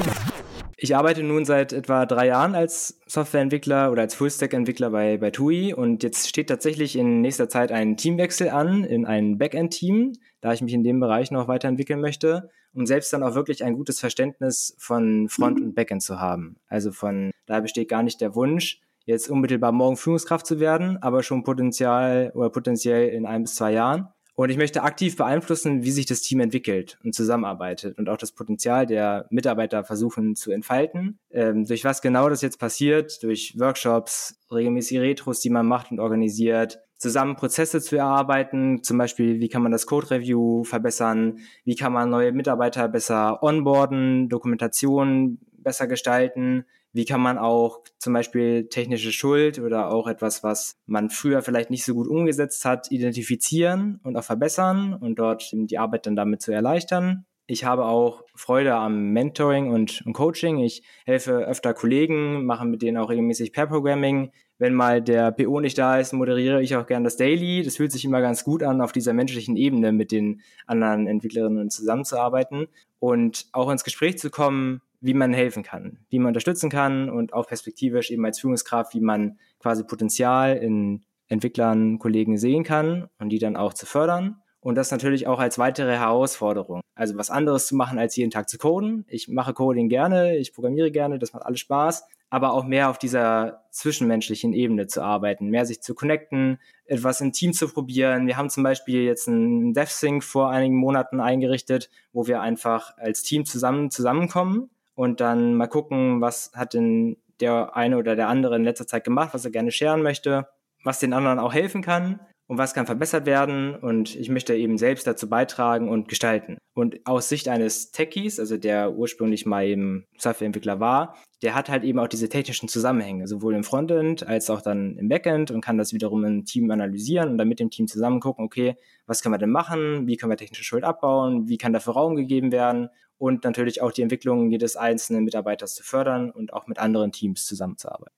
Ich arbeite nun seit etwa drei Jahren als Softwareentwickler oder als Full-Stack-Entwickler bei, bei T U I und jetzt steht tatsächlich in nächster Zeit ein Teamwechsel an in ein Backend-Team, da ich mich in dem Bereich noch weiterentwickeln möchte, um selbst dann auch wirklich ein gutes Verständnis von Front und Backend zu haben. Also von, da besteht gar nicht der Wunsch, jetzt unmittelbar morgen Führungskraft zu werden, aber schon Potenzial oder potenziell in ein bis zwei Jahren. Und ich möchte aktiv beeinflussen, wie sich das Team entwickelt und zusammenarbeitet und auch das Potenzial der Mitarbeiter versuchen zu entfalten. Ähm, durch was genau das jetzt passiert, durch Workshops, regelmäßige Retros, die man macht und organisiert, zusammen Prozesse zu erarbeiten, zum Beispiel, wie kann man das Code-Review verbessern, wie kann man neue Mitarbeiter besser onboarden, Dokumentation besser gestalten, wie kann man auch zum Beispiel technische Schuld oder auch etwas, was man früher vielleicht nicht so gut umgesetzt hat, identifizieren und auch verbessern und dort die Arbeit dann damit zu erleichtern. Ich habe auch Freude am Mentoring und, und Coaching. Ich helfe öfter Kollegen, mache mit denen auch regelmäßig Pair-Programming. Wenn mal der P O nicht da ist, moderiere ich auch gerne das Daily. Das fühlt sich immer ganz gut an, auf dieser menschlichen Ebene mit den anderen Entwicklerinnen zusammenzuarbeiten und auch ins Gespräch zu kommen, wie man helfen kann, wie man unterstützen kann und auch perspektivisch eben als Führungskraft, wie man quasi Potenzial in Entwicklern, Kollegen sehen kann und die dann auch zu fördern. Und das natürlich auch als weitere Herausforderung. Also was anderes zu machen, als jeden Tag zu coden. Ich mache Coding gerne, ich programmiere gerne, das macht alles Spaß. Aber auch mehr auf dieser zwischenmenschlichen Ebene zu arbeiten, mehr sich zu connecten, etwas im Team zu probieren. Wir haben zum Beispiel jetzt einen DevSync vor einigen Monaten eingerichtet, wo wir einfach als Team zusammen zusammenkommen und dann mal gucken, was hat denn der eine oder der andere in letzter Zeit gemacht, was er gerne sharen möchte, was den anderen auch helfen kann und was kann verbessert werden. Und ich möchte eben selbst dazu beitragen und gestalten. Und aus Sicht eines Techies, also der ursprünglich mal eben Softwareentwickler war, der hat halt eben auch diese technischen Zusammenhänge, sowohl im Frontend als auch dann im Backend und kann das wiederum im Team analysieren und dann mit dem Team zusammen gucken, okay, was können wir denn machen, wie können wir technische Schuld abbauen, wie kann dafür Raum gegeben werden und natürlich auch die Entwicklung jedes einzelnen Mitarbeiters zu fördern und auch mit anderen Teams zusammenzuarbeiten.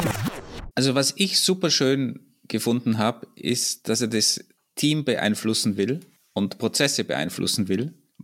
Also was ich super schön gefunden habe, ist, dass er das Team beeinflussen will und Prozesse beeinflussen will, weil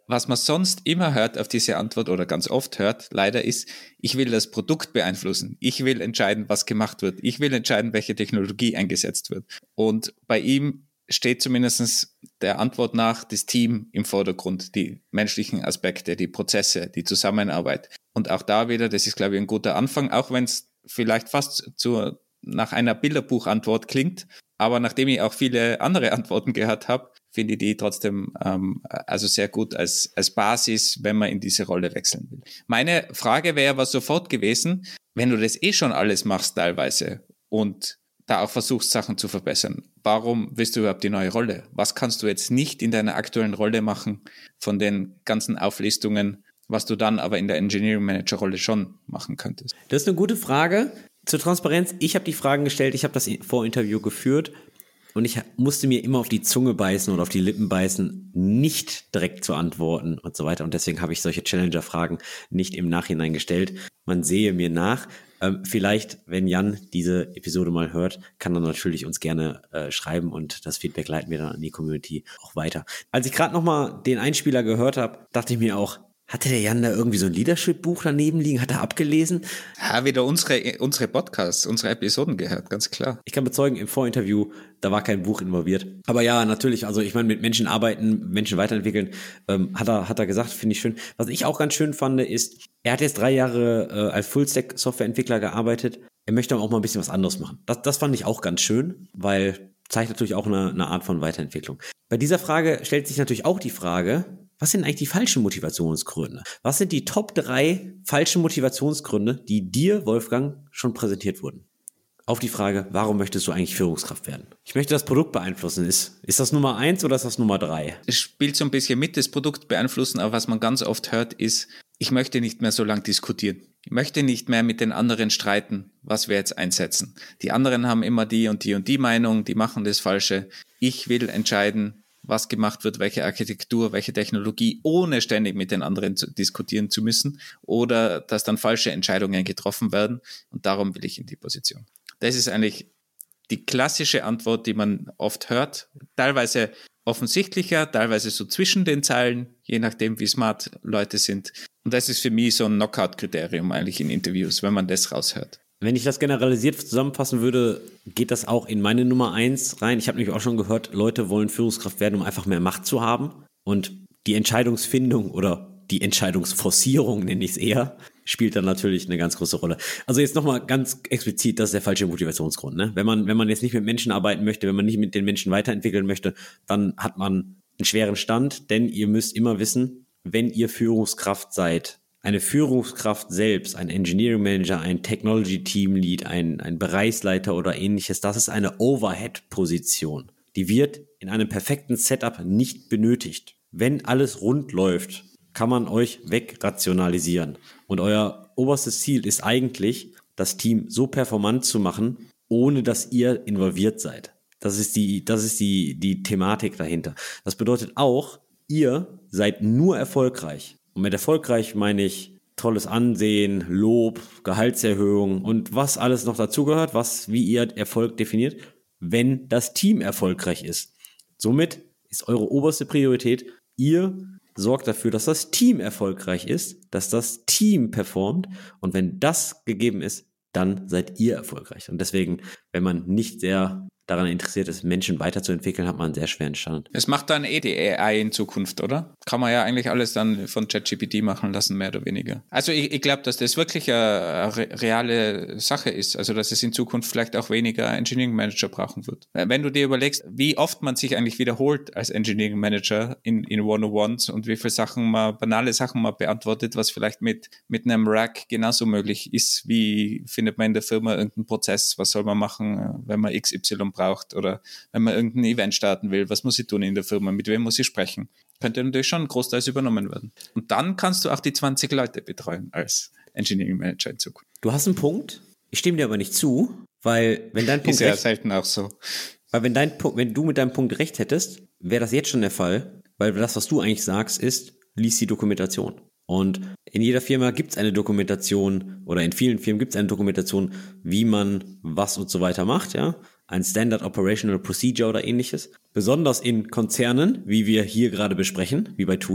was man sonst immer hört auf diese Antwort oder ganz oft hört, leider ist, ich will das Produkt beeinflussen. Ich will entscheiden, was gemacht wird. Ich will entscheiden, welche Technologie eingesetzt wird. Und bei ihm steht zumindest der Antwort nach das Team im Vordergrund, die menschlichen Aspekte, die Prozesse, die Zusammenarbeit. Und auch da wieder, das ist, glaube ich, ein guter Anfang, auch wenn es vielleicht fast zu, nach einer Bilderbuchantwort klingt. Aber nachdem ich auch viele andere Antworten gehört habe, finde ich die trotzdem ähm, also sehr gut als, als Basis, wenn man in diese Rolle wechseln will. Meine Frage wäre aber sofort gewesen, wenn du das eh schon alles machst teilweise und da auch versuchst, Sachen zu verbessern, warum willst du überhaupt die neue Rolle? Was kannst du jetzt nicht in deiner aktuellen Rolle machen von den ganzen Auflistungen, was du dann aber in der Engineering Manager Rolle schon machen könntest? Das ist eine gute Frage. Zur Transparenz, ich habe die Fragen gestellt, ich habe das Vorinterview geführt. Und ich musste mir immer auf die Zunge beißen oder auf die Lippen beißen, nicht direkt zu antworten und so weiter. Und deswegen habe ich solche Challenger-Fragen nicht im Nachhinein gestellt. Man sehe mir nach. Ähm, vielleicht, wenn Jan diese Episode mal hört, kann er natürlich uns gerne äh, schreiben und das Feedback leiten wir dann an die Community auch weiter. Als ich gerade nochmal den Einspieler gehört habe, dachte ich mir auch, hatte der Jan da irgendwie so ein Leadership-Buch daneben liegen? Hat er abgelesen? Ja, wieder unsere, unsere Podcasts, unsere Episoden gehört, ganz klar. Ich kann bezeugen, im Vorinterview, da war kein Buch involviert. Aber ja, natürlich, also ich meine, mit Menschen arbeiten, Menschen weiterentwickeln, ähm, hat er hat er gesagt, finde ich schön. Was ich auch ganz schön fand, ist, er hat jetzt drei Jahre äh, als Full-Stack-Softwareentwickler gearbeitet. Er möchte aber auch mal ein bisschen was anderes machen. Das, das fand ich auch ganz schön, weil zeigt natürlich auch eine, eine Art von Weiterentwicklung. Bei dieser Frage stellt sich natürlich auch die Frage, was sind eigentlich die falschen Motivationsgründe? Was sind die Top drei falschen Motivationsgründe, die dir, Wolfgang, schon präsentiert wurden? Auf die Frage, warum möchtest du eigentlich Führungskraft werden? Ich möchte das Produkt beeinflussen. Ist, ist das Nummer eins oder ist das Nummer drei? Es spielt so ein bisschen mit, das Produkt beeinflussen, aber was man ganz oft hört ist, ich möchte nicht mehr so lange diskutieren. Ich möchte nicht mehr mit den anderen streiten, was wir jetzt einsetzen. Die anderen haben immer die und die und die Meinung, die machen das Falsche. Ich will entscheiden, was gemacht wird, welche Architektur, welche Technologie, ohne ständig mit den anderen zu diskutieren zu müssen oder dass dann falsche Entscheidungen getroffen werden und darum will ich in die Position. Das ist eigentlich die klassische Antwort, die man oft hört, teilweise offensichtlicher, teilweise so zwischen den Zeilen, je nachdem wie smart Leute sind. Und das ist für mich so ein Knockout-Kriterium eigentlich in Interviews, wenn man das raushört. Wenn ich das generalisiert zusammenfassen würde, geht das auch in meine Nummer eins rein. Ich habe nämlich auch schon gehört, Leute wollen Führungskraft werden, um einfach mehr Macht zu haben. Und die Entscheidungsfindung oder die Entscheidungsforcierung, nenne ich es eher, spielt dann natürlich eine ganz große Rolle. Also jetzt nochmal ganz explizit, das ist der falsche Motivationsgrund. Ne? Wenn man, wenn man jetzt nicht mit Menschen arbeiten möchte, wenn man nicht mit den Menschen weiterentwickeln möchte, dann hat man einen schweren Stand, denn ihr müsst immer wissen, wenn ihr Führungskraft seid, eine Führungskraft selbst, ein Engineering Manager, ein Technology Team Lead, ein, ein Bereichsleiter oder ähnliches, das ist eine Overhead-Position. Die wird in einem perfekten Setup nicht benötigt. Wenn alles rund läuft, kann man euch wegrationalisieren. Und euer oberstes Ziel ist eigentlich, das Team so performant zu machen, ohne dass ihr involviert seid. Das ist die, das ist die, die Thematik dahinter. Das bedeutet auch, ihr seid nur erfolgreich. Und mit erfolgreich meine ich tolles Ansehen, Lob, Gehaltserhöhung und was alles noch dazugehört, was wie ihr Erfolg definiert, wenn das Team erfolgreich ist. Somit ist eure oberste Priorität, ihr sorgt dafür, dass das Team erfolgreich ist, dass das Team performt und wenn das gegeben ist, dann seid ihr erfolgreich. Und deswegen, wenn man nicht sehr daran interessiert ist, Menschen weiterzuentwickeln, hat man einen sehr schweren Stand. Es macht dann eh die A I in Zukunft, oder? Kann man ja eigentlich alles dann von ChatGPT machen lassen, mehr oder weniger. Also ich, ich glaube, dass das wirklich eine reale Sache ist, also dass es in Zukunft vielleicht auch weniger Engineering Manager brauchen wird. Wenn du dir überlegst, wie oft man sich eigentlich wiederholt als Engineering Manager in, in one-on-ones und wie viele Sachen man, banale Sachen man beantwortet, was vielleicht mit, mit einem Rack genauso möglich ist, wie findet man in der Firma irgendeinen Prozess, was soll man machen, wenn man X Y braucht oder wenn man irgendein Event starten will, was muss ich tun in der Firma, mit wem muss ich sprechen, könnte natürlich schon großteils übernommen werden. Und dann kannst du auch die zwanzig Leute betreuen als Engineering Manager in Zukunft. Du hast einen Punkt, ich stimme dir aber nicht zu, weil wenn dein Punkt ist ja recht, selten auch so. Weil wenn dein Punkt, wenn du mit deinem Punkt recht hättest, wäre das jetzt schon der Fall, weil das, was du eigentlich sagst, ist, lies die Dokumentation. Und in jeder Firma gibt es eine Dokumentation oder in vielen Firmen gibt es eine Dokumentation, wie man was und so weiter macht, ja. Ein Standard Operational Procedure oder ähnliches. Besonders in Konzernen, wie wir hier gerade besprechen, wie bei T U I,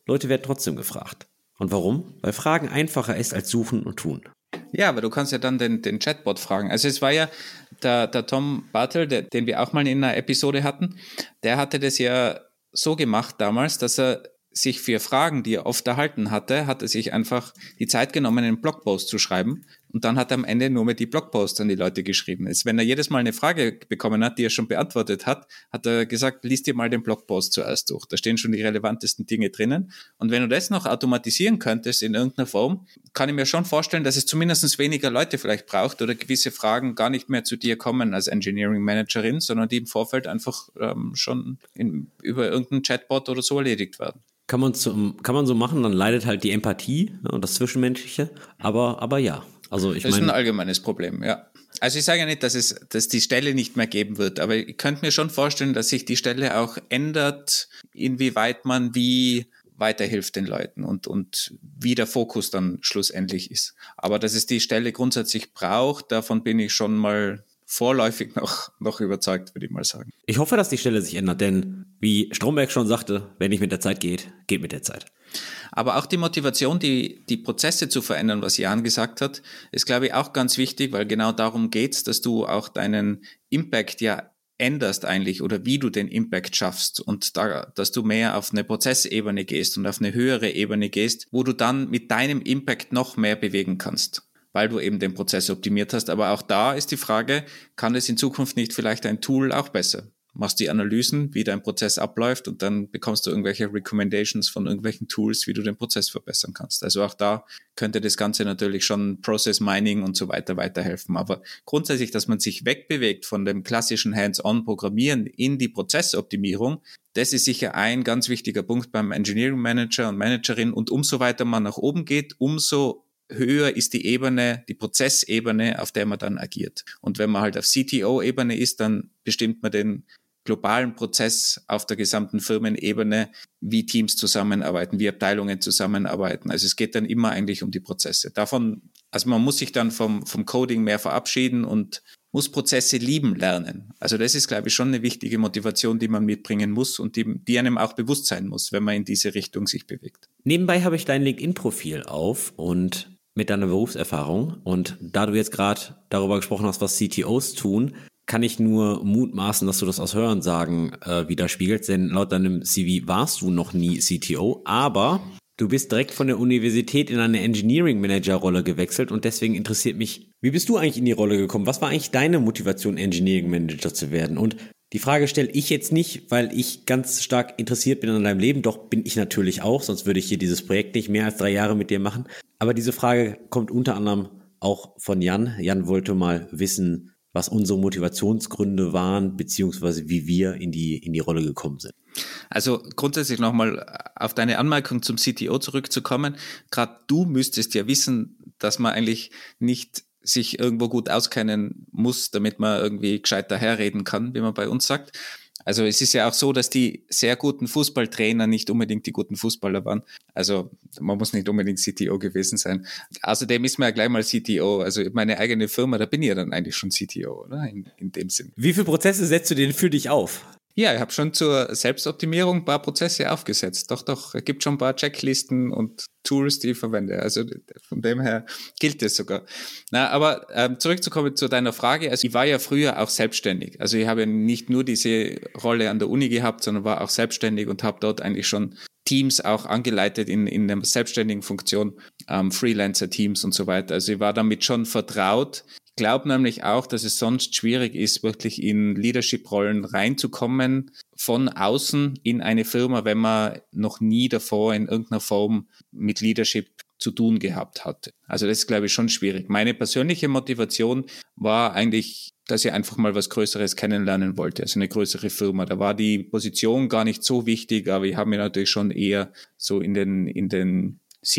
Leute werden trotzdem gefragt. Und warum? Weil Fragen einfacher ist als Suchen und Tun. Ja, aber du kannst ja dann den, den Chatbot fragen. Also es war ja der, der Tom Bartel, der, den wir auch mal in einer Episode hatten, der hatte das ja so gemacht damals, dass er sich für Fragen, die er oft erhalten hatte, hat er sich einfach die Zeit genommen, einen Blogpost zu schreiben und dann hat er am Ende nur mehr die Blogposts an die Leute geschrieben. Jetzt, wenn er jedes Mal eine Frage bekommen hat, die er schon beantwortet hat, hat er gesagt, lies dir mal den Blogpost zuerst durch. Da stehen schon die relevantesten Dinge drinnen. Und wenn du das noch automatisieren könntest in irgendeiner Form, kann ich mir schon vorstellen, dass es zumindest weniger Leute vielleicht braucht oder gewisse Fragen gar nicht mehr zu dir kommen als Engineering Managerin, sondern die im Vorfeld einfach ähm, schon in, über irgendeinen Chatbot oder so erledigt werden. Kann man, zu, kann man so machen, dann leidet halt die Empathie, ne, und das Zwischenmenschliche, aber, aber ja. Also ich das ist mein, ein allgemeines Problem, ja. Also ich sage ja nicht, dass es dass die Stelle nicht mehr geben wird, aber ich könnte mir schon vorstellen, dass sich die Stelle auch ändert, inwieweit man wie weiterhilft den Leuten und, und wie der Fokus dann schlussendlich ist. Aber dass es die Stelle grundsätzlich braucht, davon bin ich schon mal vorläufig noch, noch überzeugt, würde ich mal sagen. Ich hoffe, dass die Stelle sich ändert, denn wie Stromberg schon sagte, wenn nicht mit der Zeit geht, geht mit der Zeit. Aber auch die Motivation, die, die Prozesse zu verändern, was Jan gesagt hat, ist, glaube ich, auch ganz wichtig, weil genau darum geht's, dass du auch deinen Impact ja änderst eigentlich oder wie du den Impact schaffst und da, dass du mehr auf eine Prozessebene gehst und auf eine höhere Ebene gehst, wo du dann mit deinem Impact noch mehr bewegen kannst, weil du eben den Prozess optimiert hast. Aber auch da ist die Frage, kann es in Zukunft nicht vielleicht ein Tool auch besser? Machst die Analysen, wie dein Prozess abläuft und dann bekommst du irgendwelche Recommendations von irgendwelchen Tools, wie du den Prozess verbessern kannst. Also auch da könnte das Ganze natürlich schon Process Mining und so weiter weiterhelfen. Aber grundsätzlich, dass man sich wegbewegt von dem klassischen Hands-on-Programmieren in die Prozessoptimierung, das ist sicher ein ganz wichtiger Punkt beim Engineering Manager und Managerin. Und umso weiter man nach oben geht, umso höher ist die Ebene, die Prozessebene, auf der man dann agiert. Und wenn man halt auf C T O-Ebene ist, dann bestimmt man den globalen Prozess auf der gesamten Firmenebene, wie Teams zusammenarbeiten, wie Abteilungen zusammenarbeiten. Also es geht dann immer eigentlich um die Prozesse. Davon, also man muss sich dann vom, vom Coding mehr verabschieden und muss Prozesse lieben lernen. Also das ist, glaube ich, schon eine wichtige Motivation, die man mitbringen muss und die, die einem auch bewusst sein muss, wenn man in diese Richtung sich bewegt. Nebenbei habe ich dein LinkedIn-Profil auf und mit deiner Berufserfahrung und da du jetzt gerade darüber gesprochen hast, was C T Os tun, kann ich nur mutmaßen, dass du das aus Hörensagen äh, widerspiegelst, denn laut deinem C V warst du noch nie C T O, aber du bist direkt von der Universität in eine Engineering-Manager-Rolle gewechselt und deswegen interessiert mich, wie bist du eigentlich in die Rolle gekommen? Was war eigentlich deine Motivation, Engineering-Manager zu werden? Und die Frage stelle ich jetzt nicht, weil ich ganz stark interessiert bin an deinem Leben, doch bin ich natürlich auch, sonst würde ich hier dieses Projekt nicht mehr als drei Jahre mit dir machen. Aber diese Frage kommt unter anderem auch von Jan. Jan wollte mal wissen, was unsere Motivationsgründe waren, beziehungsweise wie wir in die, in die Rolle gekommen sind. Also grundsätzlich nochmal auf deine Anmerkung zum C T O zurückzukommen. Gerade du müsstest ja wissen, dass man eigentlich nicht sich irgendwo gut auskennen muss, damit man irgendwie gescheit daherreden kann, wie man bei uns sagt. Also es ist ja auch so, dass die sehr guten Fußballtrainer nicht unbedingt die guten Fußballer waren. Also man muss nicht unbedingt C T O gewesen sein. Außerdem ist man ja gleich mal C T O. Also meine eigene Firma, da bin ich ja dann eigentlich schon C T O, oder? In, in dem Sinn. Wie viele Prozesse setzt du denn für dich auf? Ja, ich habe schon zur Selbstoptimierung ein paar Prozesse aufgesetzt. Doch, doch, es gibt schon ein paar Checklisten und Tools, die ich verwende. Also von dem her gilt es sogar. Na, aber ähm, zurückzukommen zu deiner Frage. Also ich war ja früher auch selbstständig. Also ich habe ja nicht nur diese Rolle an der Uni gehabt, sondern war auch selbstständig und habe dort eigentlich schon Teams auch angeleitet in, in der selbstständigen Funktion, ähm, Freelancer-Teams und so weiter. Also ich war damit schon vertraut. Ich glaube nämlich auch, dass es sonst schwierig ist, wirklich in Leadership-Rollen reinzukommen, von außen in eine Firma, wenn man noch nie davor in irgendeiner Form mit Leadership zu tun gehabt hat. Also das ist, glaube ich, schon schwierig. Meine persönliche Motivation war eigentlich, dass ich einfach mal was Größeres kennenlernen wollte, also eine größere Firma. Da war die Position gar nicht so wichtig, aber ich habe mich natürlich schon eher so in den, in den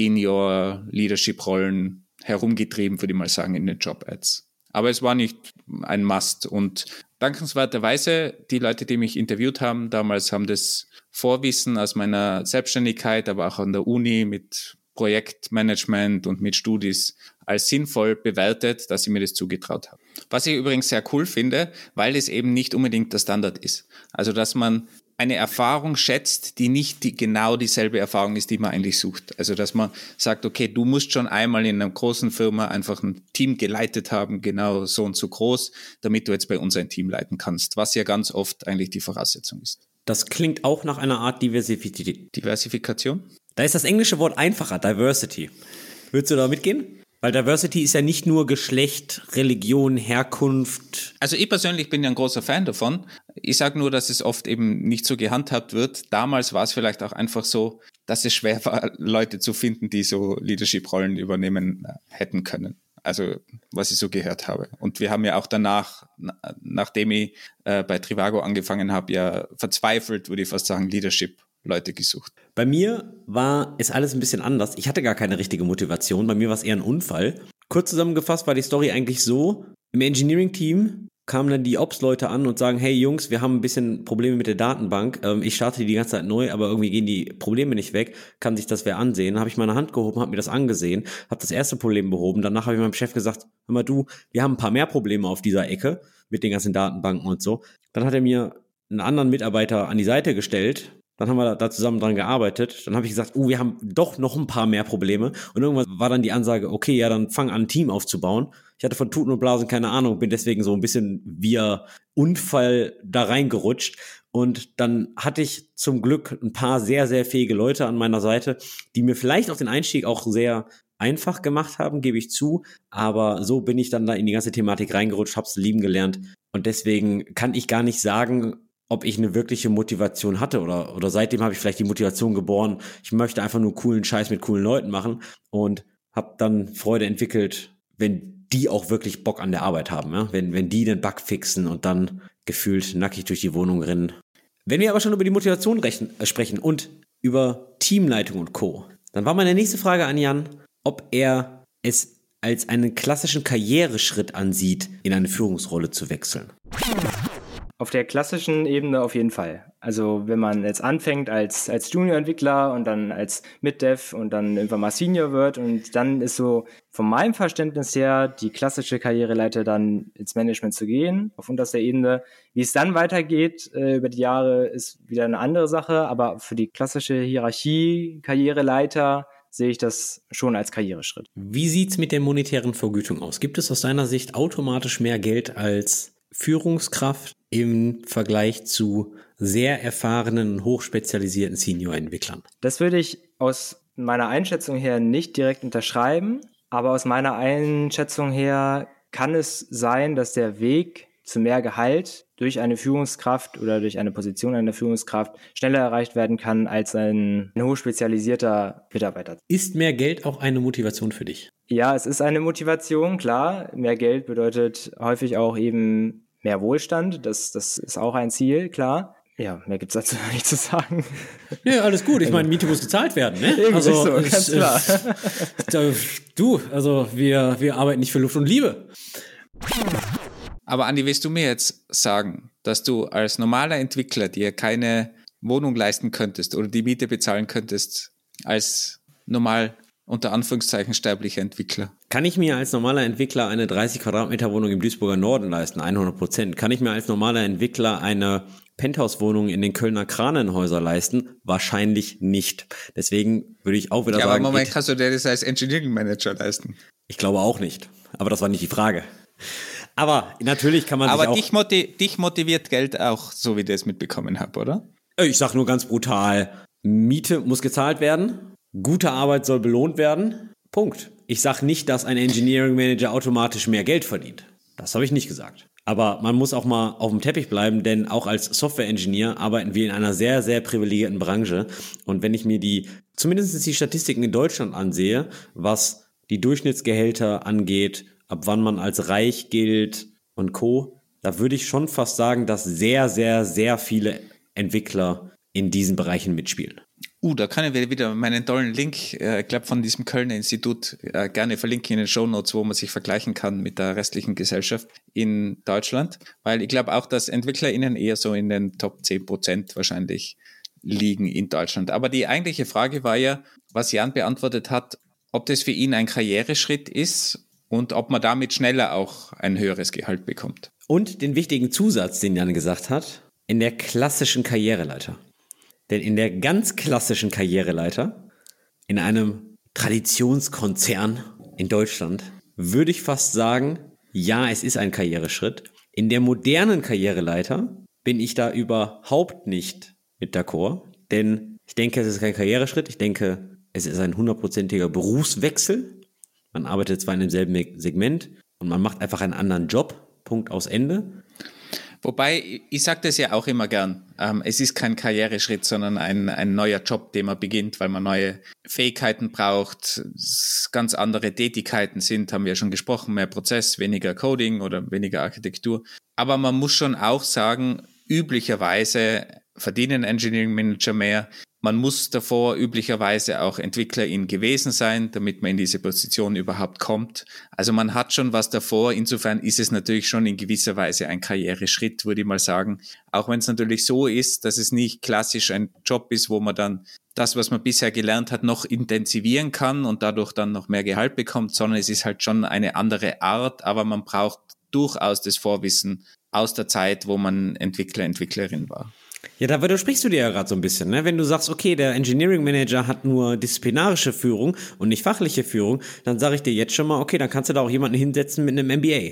Senior-Leadership-Rollen herumgetrieben, würde ich mal sagen, in den Job-Ads. Aber es war nicht ein Must. Und dankenswerterweise, die Leute, die mich interviewt haben, damals haben das Vorwissen aus meiner Selbstständigkeit, aber auch an der Uni mit Projektmanagement und mit Studis als sinnvoll bewertet, dass ich mir das zugetraut habe. Was ich übrigens sehr cool finde, weil es eben nicht unbedingt der Standard ist. Also, dass man eine Erfahrung schätzt, die nicht die, genau dieselbe Erfahrung ist, die man eigentlich sucht. Also dass man sagt, okay, du musst schon einmal in einer großen Firma einfach ein Team geleitet haben, genau so und so groß, damit du jetzt bei uns ein Team leiten kannst, was ja ganz oft eigentlich die Voraussetzung ist. Das klingt auch nach einer Art Diversität. Diversifikation? Da ist das englische Wort einfacher, Diversity. Würdest du da mitgehen? Weil Diversity ist ja nicht nur Geschlecht, Religion, Herkunft. Also ich persönlich bin ja ein großer Fan davon. Ich sage nur, dass es oft eben nicht so gehandhabt wird. Damals war es vielleicht auch einfach so, dass es schwer war, Leute zu finden, die so Leadership-Rollen übernehmen hätten können. Also was ich so gehört habe. Und wir haben ja auch danach, nachdem ich äh, bei Trivago angefangen habe, ja verzweifelt, würde ich fast sagen, Leadership-Leute gesucht. Bei mir war es alles ein bisschen anders. Ich hatte gar keine richtige Motivation. Bei mir war es eher ein Unfall. Kurz zusammengefasst war die Story eigentlich so: Im Engineering-Team kamen dann die Ops-Leute an und sagen, hey Jungs, wir haben ein bisschen Probleme mit der Datenbank. Ähm, ich starte die ganze Zeit neu, aber irgendwie gehen die Probleme nicht weg. Kann sich das wer ansehen? Dann habe ich meine Hand gehoben, habe mir das angesehen, habe das erste Problem behoben. Danach habe ich meinem Chef gesagt, hör mal du, wir haben ein paar mehr Probleme auf dieser Ecke mit den ganzen Datenbanken und so. Dann hat er mir einen anderen Mitarbeiter an die Seite gestellt. Dann haben wir da zusammen dran gearbeitet. Dann habe ich gesagt, oh, wir haben doch noch ein paar mehr Probleme. Und irgendwann war dann die Ansage, okay, ja, dann fang an, ein Team aufzubauen. Ich hatte von Tuten und Blasen keine Ahnung, bin deswegen so ein bisschen via Unfall da reingerutscht. Und dann hatte ich zum Glück ein paar sehr, sehr fähige Leute an meiner Seite, die mir vielleicht auf den Einstieg auch sehr einfach gemacht haben, gebe ich zu. Aber so bin ich dann da in die ganze Thematik reingerutscht, hab's lieben gelernt. Und deswegen kann ich gar nicht sagen, ob ich eine wirkliche Motivation hatte oder, oder seitdem habe ich vielleicht die Motivation geboren, ich möchte einfach nur coolen Scheiß mit coolen Leuten machen und habe dann Freude entwickelt, wenn die auch wirklich Bock an der Arbeit haben, ja? wenn, wenn die den Bug fixen und dann gefühlt nackig durch die Wohnung rennen. Wenn wir aber schon über die Motivation rechnen, äh, sprechen und über Teamleitung und Co., dann war meine nächste Frage an Jan, ob er es als einen klassischen Karriereschritt ansieht, in eine Führungsrolle zu wechseln. Auf der klassischen Ebene auf jeden Fall. Also wenn man jetzt anfängt als, als Junior-Entwickler und dann als Mid-Dev und dann irgendwann mal Senior wird und dann ist so von meinem Verständnis her die klassische Karriereleiter dann ins Management zu gehen, auf unterster Ebene. Wie es dann weitergeht äh, über die Jahre ist wieder eine andere Sache, aber für die klassische Hierarchie, Karriereleiter, sehe ich das schon als Karriereschritt. Wie sieht's mit der monetären Vergütung aus? Gibt es aus deiner Sicht automatisch mehr Geld als Führungskraft im Vergleich zu sehr erfahrenen und hochspezialisierten Senior-Entwicklern? Das würde ich aus meiner Einschätzung her nicht direkt unterschreiben, aber aus meiner Einschätzung her kann es sein, dass der Weg zu mehr Gehalt durch eine Führungskraft oder durch eine Position einer Führungskraft schneller erreicht werden kann als ein, ein hochspezialisierter Mitarbeiter. Ist mehr Geld auch eine Motivation für dich? Ja, es ist eine Motivation, klar. Mehr Geld bedeutet häufig auch eben mehr Wohlstand. Das, das ist auch ein Ziel, klar. Ja, mehr gibt's dazu nicht zu sagen. Ja, alles gut. Ich meine, Miete muss gezahlt werden, ne? Eben Also, so, ganz es, klar. Äh, du, also wir, wir arbeiten nicht für Luft und Liebe. Aber Andi, willst du mir jetzt sagen, dass du als normaler Entwickler dir keine Wohnung leisten könntest oder die Miete bezahlen könntest als normal unter Anführungszeichen sterblicher Entwickler? Kann ich mir als normaler Entwickler eine dreißig Quadratmeter Wohnung im Duisburger Norden leisten? hundert Prozent. Kann ich mir als normaler Entwickler eine Penthouse-Wohnung in den Kölner Kranenhäuser leisten? Wahrscheinlich nicht. Deswegen würde ich auch wieder ja, sagen... aber Moment, kannst du dir das als Engineering Manager leisten? Ich glaube auch nicht. Aber das war nicht die Frage. Aber natürlich kann man aber sich auch... dich, motiv- dich motiviert Geld auch, so wie ich das mitbekommen habe, oder? Ich sag nur ganz brutal, Miete muss gezahlt werden, gute Arbeit soll belohnt werden, Punkt. Ich sag nicht, dass ein Engineering Manager automatisch mehr Geld verdient. Das habe ich nicht gesagt. Aber man muss auch mal auf dem Teppich bleiben, denn auch als Software-Engineer arbeiten wir in einer sehr, sehr privilegierten Branche. Und wenn ich mir die, zumindest die Statistiken in Deutschland ansehe, was die Durchschnittsgehälter angeht, ab wann man als reich gilt und Co., da würde ich schon fast sagen, dass sehr, sehr, sehr viele Entwickler in diesen Bereichen mitspielen. Uh, da kann ich wieder meinen tollen Link, äh, ich glaube von diesem Kölner Institut, äh, gerne verlinken in den Shownotes, wo man sich vergleichen kann mit der restlichen Gesellschaft in Deutschland. Weil ich glaube auch, dass EntwicklerInnen eher so in den Top zehn Prozent wahrscheinlich liegen in Deutschland. Aber die eigentliche Frage war ja, was Jan beantwortet hat, ob das für ihn ein Karriereschritt ist und ob man damit schneller auch ein höheres Gehalt bekommt. Und den wichtigen Zusatz, den Jan gesagt hat, in der klassischen Karriereleiter. Denn in der ganz klassischen Karriereleiter, in einem Traditionskonzern in Deutschland, würde ich fast sagen, ja, es ist ein Karriereschritt. In der modernen Karriereleiter bin ich da überhaupt nicht mit d'accord, denn ich denke, es ist kein Karriereschritt. Ich denke, es ist ein hundertprozentiger Berufswechsel. Man arbeitet zwar in demselben Segment und man macht einfach einen anderen Job. Punkt, aus Ende. Wobei, ich sage das ja auch immer gern, ähm, es ist kein Karriereschritt, sondern ein, ein neuer Job, den man beginnt, weil man neue Fähigkeiten braucht, ganz andere Tätigkeiten sind, haben wir ja schon gesprochen, mehr Prozess, weniger Coding oder weniger Architektur. Aber man muss schon auch sagen, üblicherweise verdienen Engineering Manager mehr. Man muss davor üblicherweise auch Entwicklerin gewesen sein, damit man in diese Position überhaupt kommt. Also man hat schon was davor. Insofern ist es natürlich schon in gewisser Weise ein Karriereschritt, würde ich mal sagen. Auch wenn es natürlich so ist, dass es nicht klassisch ein Job ist, wo man dann das, was man bisher gelernt hat, noch intensivieren kann und dadurch dann noch mehr Gehalt bekommt, sondern es ist halt schon eine andere Art, aber man braucht durchaus das Vorwissen aus der Zeit, wo man Entwickler, Entwicklerin war. Ja, da widersprichst du dir ja gerade so ein bisschen, ne? Wenn du sagst, okay, der Engineering Manager hat nur disziplinarische Führung und nicht fachliche Führung, dann sage ich dir jetzt schon mal, okay, dann kannst du da auch jemanden hinsetzen mit einem M B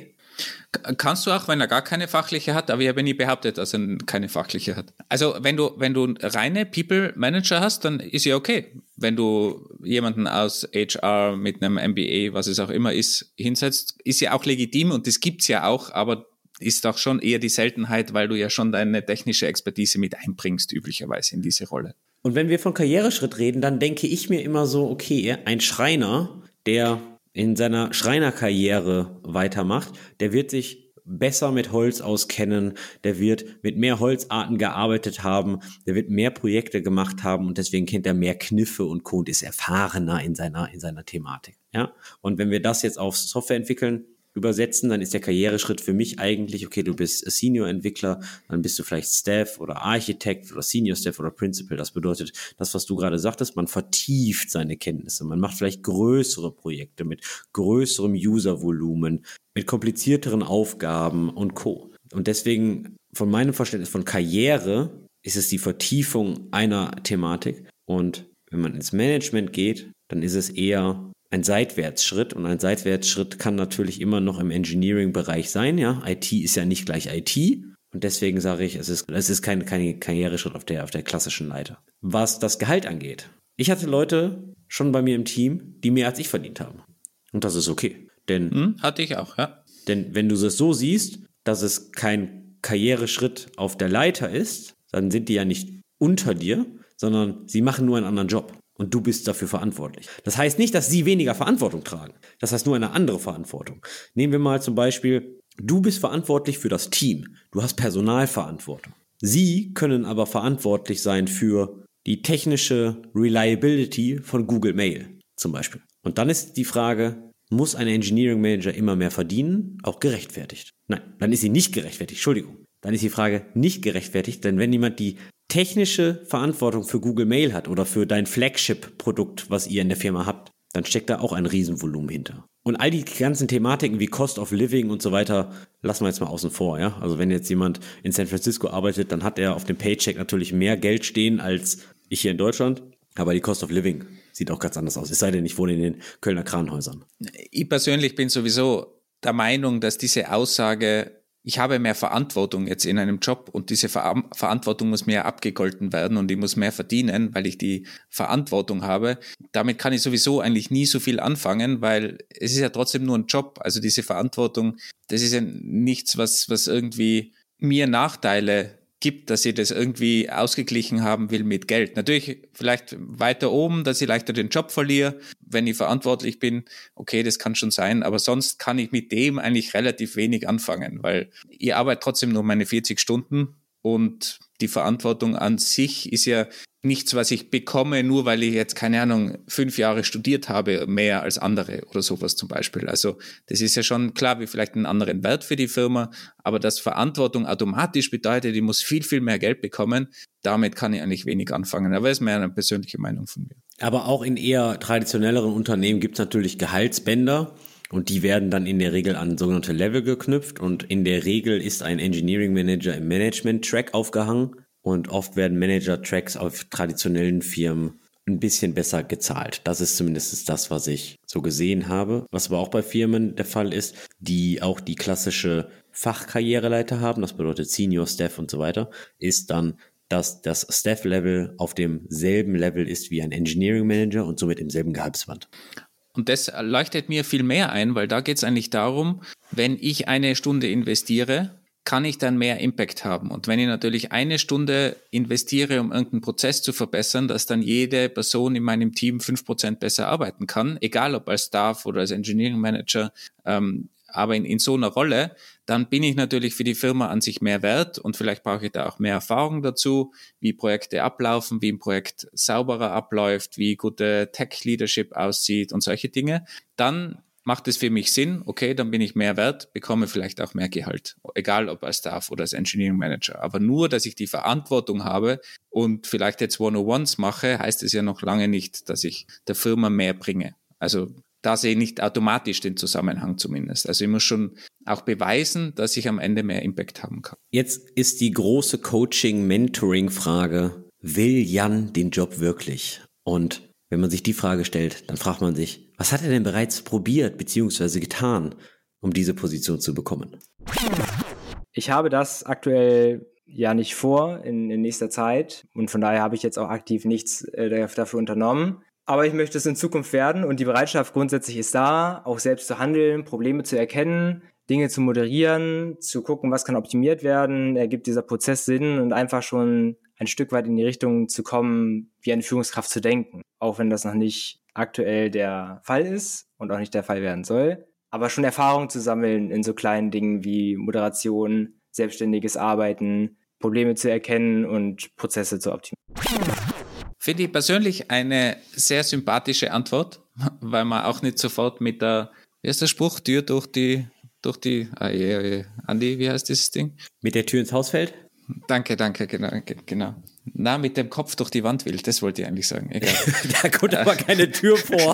A. Kannst du auch, wenn er gar keine fachliche hat, aber ich habe nie behauptet, dass er keine fachliche hat. Also wenn du, wenn du reine People Manager hast, dann ist ja okay. Wenn du jemanden aus H R mit einem M B A, was es auch immer ist, hinsetzt, ist ja auch legitim und das gibt's ja auch, aber ist auch schon eher die Seltenheit, weil du ja schon deine technische Expertise mit einbringst, üblicherweise in diese Rolle. Und wenn wir von Karriereschritt reden, dann denke ich mir immer so, okay, ein Schreiner, der in seiner Schreinerkarriere weitermacht, der wird sich besser mit Holz auskennen, der wird mit mehr Holzarten gearbeitet haben, der wird mehr Projekte gemacht haben und deswegen kennt er mehr Kniffe und Co. und ist erfahrener in seiner, in seiner Thematik. Ja? Und wenn wir das jetzt auf Software entwickeln, übersetzen, dann ist der Karriereschritt für mich eigentlich, okay, du bist Senior-Entwickler, dann bist du vielleicht Staff oder Architekt oder Senior-Staff oder Principal. Das bedeutet, das, was du gerade sagtest, man vertieft seine Kenntnisse. Man macht vielleicht größere Projekte mit größerem User-Volumen, mit komplizierteren Aufgaben und Co. Und deswegen, von meinem Verständnis von Karriere, ist es die Vertiefung einer Thematik. Und wenn man ins Management geht, dann ist es eher ein Seitwärtsschritt und ein Seitwärtsschritt kann natürlich immer noch im Engineering-Bereich sein, ja. I T ist ja nicht gleich I T und deswegen sage ich, es ist, es ist kein, kein Karriereschritt auf der, auf der klassischen Leiter. Was das Gehalt angeht. Ich hatte Leute schon bei mir im Team, die mehr als ich verdient haben. Und das ist okay. Denn, hm, hatte ich auch, ja. Denn wenn du es so siehst, dass es kein Karriereschritt auf der Leiter ist, dann sind die ja nicht unter dir, sondern sie machen nur einen anderen Job. Und du bist dafür verantwortlich. Das heißt nicht, dass sie weniger Verantwortung tragen. Das heißt nur eine andere Verantwortung. Nehmen wir mal zum Beispiel, du bist verantwortlich für das Team. Du hast Personalverantwortung. Sie können aber verantwortlich sein für die technische Reliability von Google Mail zum Beispiel. Und dann ist die Frage, muss ein Engineering Manager immer mehr verdienen? Auch gerechtfertigt. Nein, dann ist sie nicht gerechtfertigt. Entschuldigung. Dann ist die Frage nicht gerechtfertigt, denn wenn jemand die technische Verantwortung für Google Mail hat oder für dein Flagship-Produkt, was ihr in der Firma habt, dann steckt da auch ein Riesenvolumen hinter. Und all die ganzen Thematiken wie Cost of Living und so weiter lassen wir jetzt mal außen vor. Ja? Also wenn jetzt jemand in San Francisco arbeitet, dann hat er auf dem Paycheck natürlich mehr Geld stehen als ich hier in Deutschland. Aber die Cost of Living sieht auch ganz anders aus. Es sei denn, ich wohne in den Kölner Kranhäusern. Ich persönlich bin sowieso der Meinung, dass diese Aussage, ich habe mehr Verantwortung jetzt in einem Job und diese Ver- Verantwortung muss mehr abgegolten werden und ich muss mehr verdienen, weil ich die Verantwortung habe. Damit kann ich sowieso eigentlich nie so viel anfangen, weil es ist ja trotzdem nur ein Job. Also diese Verantwortung, das ist ja nichts, was, was irgendwie mir Nachteile gibt, dass ich das irgendwie ausgeglichen haben will mit Geld. Natürlich vielleicht weiter oben, dass ich leichter den Job verliere, wenn ich verantwortlich bin. Okay, das kann schon sein, aber sonst kann ich mit dem eigentlich relativ wenig anfangen, weil ich arbeite trotzdem nur meine vierzig Stunden und die Verantwortung an sich ist ja nichts, was ich bekomme, nur weil ich jetzt, keine Ahnung, fünf Jahre studiert habe, mehr als andere oder sowas zum Beispiel. Also das ist ja schon klar, wie vielleicht einen anderen Wert für die Firma, aber dass Verantwortung automatisch bedeutet, ich muss viel, viel mehr Geld bekommen, damit kann ich eigentlich wenig anfangen. Aber das ist mehr eine persönliche Meinung von mir. Aber auch in eher traditionelleren Unternehmen gibt es natürlich Gehaltsbänder Und die werden dann in der Regel an sogenannte Level geknüpft und in der Regel ist ein Engineering Manager im Management-Track aufgehangen und oft werden Manager-Tracks auf traditionellen Firmen ein bisschen besser gezahlt. Das ist zumindest das, was ich so gesehen habe. Was aber auch bei Firmen der Fall ist, die auch die klassische Fachkarriereleiter haben, das bedeutet Senior, Staff und so weiter, ist dann, dass das Staff-Level auf demselben Level ist wie ein Engineering Manager und somit im selben Gehaltsband. Und das leuchtet mir viel mehr ein, weil da geht es eigentlich darum, wenn ich eine Stunde investiere, kann ich dann mehr Impact haben. Und wenn ich natürlich eine Stunde investiere, um irgendeinen Prozess zu verbessern, dass dann jede Person in meinem Team fünf Prozent besser arbeiten kann, egal ob als Staff oder als Engineering Manager, ähm, aber in, in so einer Rolle, dann bin ich natürlich für die Firma an sich mehr wert und vielleicht brauche ich da auch mehr Erfahrung dazu, wie Projekte ablaufen, wie ein Projekt sauberer abläuft, wie gute Tech-Leadership aussieht und solche Dinge. Dann macht es für mich Sinn, okay, dann bin ich mehr wert, bekomme vielleicht auch mehr Gehalt, egal ob als Staff oder als Engineering Manager. Aber nur, dass ich die Verantwortung habe und vielleicht jetzt one-on-ones mache, heißt es ja noch lange nicht, dass ich der Firma mehr bringe. Also da sehe ich nicht automatisch den Zusammenhang zumindest. Also ich muss schon auch beweisen, dass ich am Ende mehr Impact haben kann. Jetzt ist die große Coaching-Mentoring-Frage, will Jan den Job wirklich? Und wenn man sich die Frage stellt, dann fragt man sich, was hat er denn bereits probiert bzw. getan, um diese Position zu bekommen? Ich habe das aktuell ja nicht vor in, in nächster Zeit und von daher habe ich jetzt auch aktiv nichts äh, dafür unternommen. Aber ich möchte es in Zukunft werden und die Bereitschaft grundsätzlich ist da, auch selbst zu handeln, Probleme zu erkennen, Dinge zu moderieren, zu gucken, was kann optimiert werden, ergibt dieser Prozess Sinn und einfach schon ein Stück weit in die Richtung zu kommen, wie eine Führungskraft zu denken. Auch wenn das noch nicht aktuell der Fall ist und auch nicht der Fall werden soll. Aber schon Erfahrung zu sammeln in so kleinen Dingen wie Moderation, selbstständiges Arbeiten, Probleme zu erkennen und Prozesse zu optimieren. Finde ich persönlich eine sehr sympathische Antwort, weil man auch nicht sofort mit der, wie heißt der Spruch, Tür durch die, durch die, ah, je, je. Andi, wie heißt dieses Ding? Mit der Tür ins Haus fällt? Danke, danke, genau, genau. Na, mit dem Kopf durch die Wand will, das wollte ich eigentlich sagen. Egal. Da kommt aber keine Tür vor.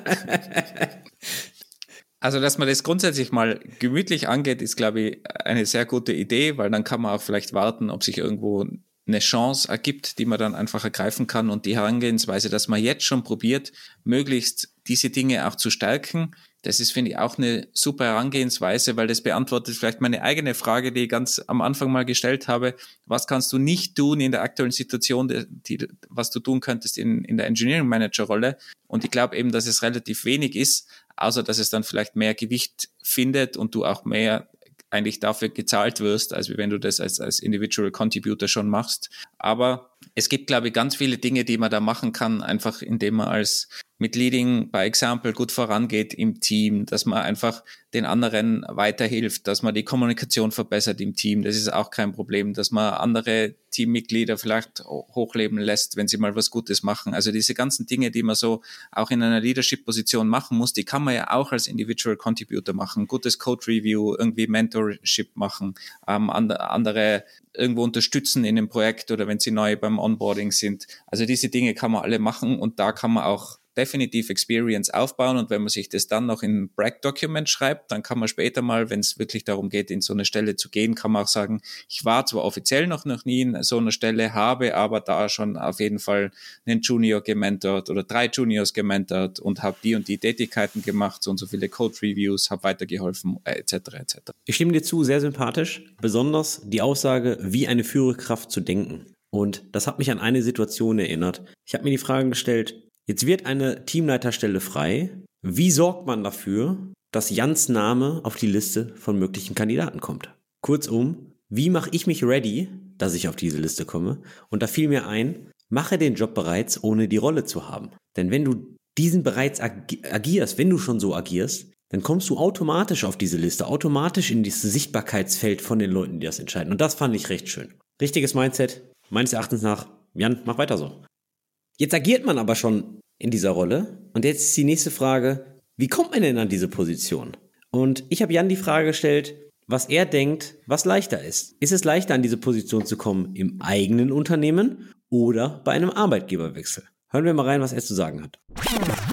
Also, dass man das grundsätzlich mal gemütlich angeht, ist, glaube ich, eine sehr gute Idee, weil dann kann man auch vielleicht warten, ob sich irgendwo eine Chance ergibt, die man dann einfach ergreifen kann und die Herangehensweise, dass man jetzt schon probiert, möglichst diese Dinge auch zu stärken. Das ist, finde ich, auch eine super Herangehensweise, weil das beantwortet vielleicht meine eigene Frage, die ich ganz am Anfang mal gestellt habe. Was kannst du nicht tun in der aktuellen Situation, die, die, was du tun könntest in, in der Engineering Manager Rolle? Und ich glaube eben, dass es relativ wenig ist, außer dass es dann vielleicht mehr Gewicht findet und du auch mehr eigentlich dafür gezahlt wirst, als wenn du das als, als Individual Contributor schon machst. Aber es gibt, glaube ich, ganz viele Dinge, die man da machen kann, einfach indem man als mit Leading by Example gut vorangeht im Team, dass man einfach den anderen weiterhilft, dass man die Kommunikation verbessert im Team. Das ist auch kein Problem, dass man andere Teammitglieder vielleicht hochleben lässt, wenn sie mal was Gutes machen. Also diese ganzen Dinge, die man so auch in einer Leadership-Position machen muss, die kann man ja auch als Individual Contributor machen. Gutes Code-Review, irgendwie Mentorship machen, ähm, andere irgendwo unterstützen in dem Projekt oder wenn sie neu beim Onboarding sind. Also diese Dinge kann man alle machen und da kann man auch definitiv Experience aufbauen und wenn man sich das dann noch in ein Bragg-Document schreibt, dann kann man später mal, wenn es wirklich darum geht, in so eine Stelle zu gehen, kann man auch sagen, ich war zwar offiziell noch, noch nie in so einer Stelle, habe aber da schon auf jeden Fall einen Junior gementort oder drei Juniors gementort und habe die und die Tätigkeiten gemacht, so und so viele Code-Reviews, habe weitergeholfen, et cetera et cetera. Ich stimme dir zu, sehr sympathisch, besonders die Aussage, wie eine Führungskraft zu denken. Und das hat mich an eine Situation erinnert. Ich habe mir die Frage gestellt, jetzt wird eine Teamleiterstelle frei. Wie sorgt man dafür, dass Jans Name auf die Liste von möglichen Kandidaten kommt? Kurzum, wie mache ich mich ready, dass ich auf diese Liste komme? Und da fiel mir ein, mache den Job bereits, ohne die Rolle zu haben. Denn wenn du diesen bereits ag- agierst, wenn du schon so agierst, dann kommst du automatisch auf diese Liste, automatisch in dieses Sichtbarkeitsfeld von den Leuten, die das entscheiden. Und das fand ich recht schön. Richtiges Mindset, meines Erachtens nach, Jan, mach weiter so. Jetzt agiert man aber schon in dieser Rolle und jetzt ist die nächste Frage, wie kommt man denn an diese Position? Und ich habe Jan die Frage gestellt, was er denkt, was leichter ist. Ist es leichter, an diese Position zu kommen im eigenen Unternehmen oder bei einem Arbeitgeberwechsel? Hören wir mal rein, was er zu sagen hat.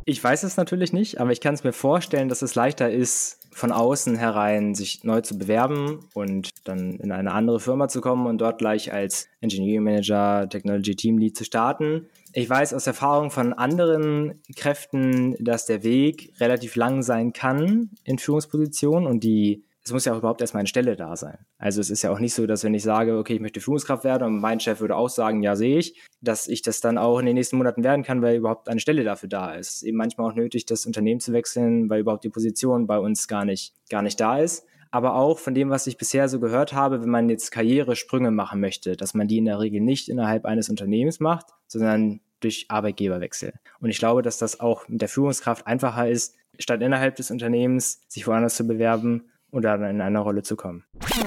Ich weiß es natürlich nicht, aber ich kann es mir vorstellen, dass es leichter ist, von außen herein sich neu zu bewerben und dann in eine andere Firma zu kommen und dort gleich als Engineering Manager, Technology Team Lead zu starten. Ich weiß aus Erfahrung von anderen Kräften, dass der Weg relativ lang sein kann in Führungspositionen und die es muss ja auch überhaupt erstmal eine Stelle da sein. Also es ist ja auch nicht so, dass wenn ich sage, okay, ich möchte Führungskraft werden und mein Chef würde auch sagen, ja, sehe ich, dass ich das dann auch in den nächsten Monaten werden kann, weil überhaupt eine Stelle dafür da ist. Es ist eben manchmal auch nötig, das Unternehmen zu wechseln, weil überhaupt die Position bei uns gar nicht, gar nicht da ist. Aber auch von dem, was ich bisher so gehört habe, wenn man jetzt Karrieresprünge machen möchte, dass man die in der Regel nicht innerhalb eines Unternehmens macht, sondern durch Arbeitgeberwechsel. Und ich glaube, dass das auch mit der Führungskraft einfacher ist, statt innerhalb des Unternehmens sich woanders zu bewerben, oder in einer Rolle zu kommen.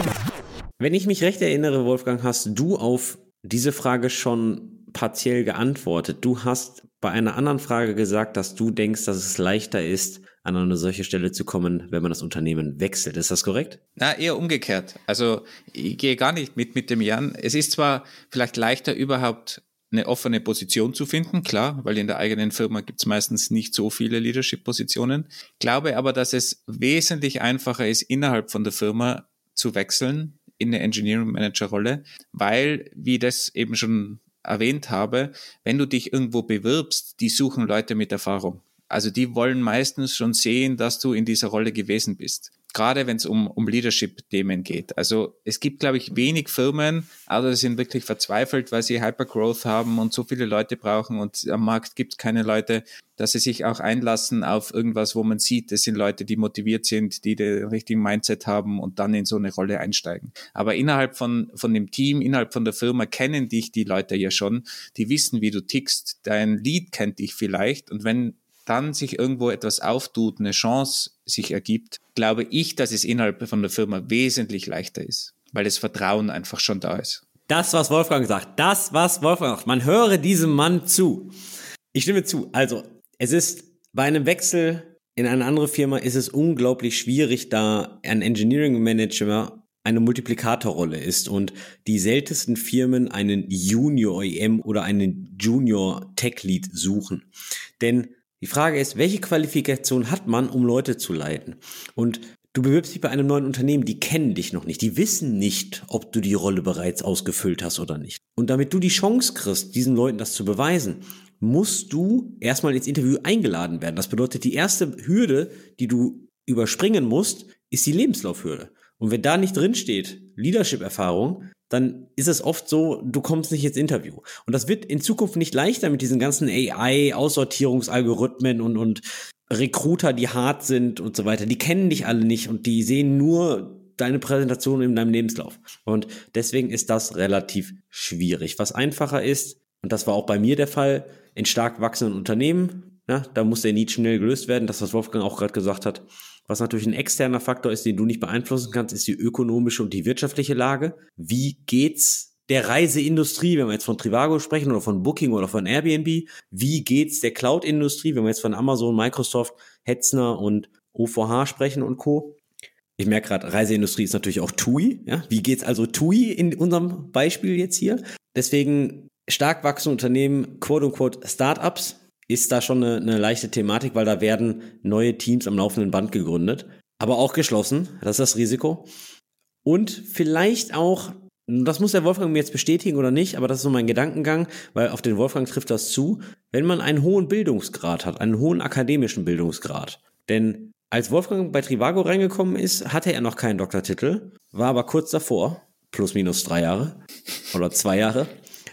Wenn ich mich recht erinnere, Wolfgang, hast du auf diese Frage schon partiell geantwortet. Du hast bei einer anderen Frage gesagt, dass du denkst, dass es leichter ist, an eine solche Stelle zu kommen, wenn man das Unternehmen wechselt. Ist das korrekt? Na, eher umgekehrt. Also ich gehe gar nicht mit mit dem Jan. Es ist zwar vielleicht leichter, überhaupt eine offene Position zu finden, klar, weil in der eigenen Firma gibt es meistens nicht so viele Leadership-Positionen. Glaube aber, dass es wesentlich einfacher ist, innerhalb von der Firma zu wechseln in eine Engineering-Manager-Rolle, weil, wie ich das eben schon erwähnt habe, wenn du dich irgendwo bewirbst, die suchen Leute mit Erfahrung. Also die wollen meistens schon sehen, dass du in dieser Rolle gewesen bist. Gerade wenn es um, um Leadership-Themen geht. Also es gibt, glaube ich, wenig Firmen, also die sind wirklich verzweifelt, weil sie Hypergrowth haben und so viele Leute brauchen und am Markt gibt es keine Leute, dass sie sich auch einlassen auf irgendwas, wo man sieht, das sind Leute, die motiviert sind, die den richtigen Mindset haben und dann in so eine Rolle einsteigen. Aber innerhalb von, von dem Team, innerhalb von der Firma kennen dich die Leute ja schon, die wissen, wie du tickst, dein Lead kennt dich vielleicht und wenn dann sich irgendwo etwas auftut, eine Chance sich ergibt, glaube ich, dass es innerhalb von der Firma wesentlich leichter ist, weil das Vertrauen einfach schon da ist. Das, was Wolfgang sagt, das, was Wolfgang sagt, man höre diesem Mann zu. Ich stimme zu. Also, es ist bei einem Wechsel in eine andere Firma ist es unglaublich schwierig, da ein Engineering Manager eine Multiplikatorrolle ist und die seltensten Firmen einen Junior E M oder einen Junior Tech Lead suchen. Denn die Frage ist, welche Qualifikation hat man, um Leute zu leiten? Und du bewirbst dich bei einem neuen Unternehmen, die kennen dich noch nicht. Die wissen nicht, ob du die Rolle bereits ausgefüllt hast oder nicht. Und damit du die Chance kriegst, diesen Leuten das zu beweisen, musst du erstmal ins Interview eingeladen werden. Das bedeutet, die erste Hürde, die du überspringen musst, ist die Lebenslaufhürde. Und wenn da nicht drin steht, Leadership-Erfahrung, dann ist es oft so, du kommst nicht ins Interview. Und das wird in Zukunft nicht leichter mit diesen ganzen A I-Aussortierungsalgorithmen und, und Recruiter, die hart sind und so weiter. Die kennen dich alle nicht und die sehen nur deine Präsentation in deinem Lebenslauf. Und deswegen ist das relativ schwierig. Was einfacher ist, und das war auch bei mir der Fall, in stark wachsenden Unternehmen, ja, da muss der Need schnell gelöst werden, das, was Wolfgang auch gerade gesagt hat. Was natürlich ein externer Faktor ist, den du nicht beeinflussen kannst, ist die ökonomische und die wirtschaftliche Lage. Wie geht's der Reiseindustrie, wenn wir jetzt von Trivago sprechen oder von Booking oder von Airbnb? Wie geht's der Cloud-Industrie, wenn wir jetzt von Amazon, Microsoft, Hetzner und O V H sprechen und Co.? Ich merke gerade, Reiseindustrie ist natürlich auch T U I. Ja? Wie geht's also T U I in unserem Beispiel jetzt hier? Deswegen stark wachsende Unternehmen, quote-unquote Startups, ist da schon eine, eine leichte Thematik, weil da werden neue Teams am laufenden Band gegründet, aber auch geschlossen, das ist das Risiko. Und vielleicht auch, das muss der Wolfgang mir jetzt bestätigen oder nicht, aber das ist so mein Gedankengang, weil auf den Wolfgang trifft das zu, wenn man einen hohen Bildungsgrad hat, einen hohen akademischen Bildungsgrad. Denn als Wolfgang bei Trivago reingekommen ist, hatte er noch keinen Doktortitel, war aber kurz davor, plus minus drei Jahre oder zwei Jahre,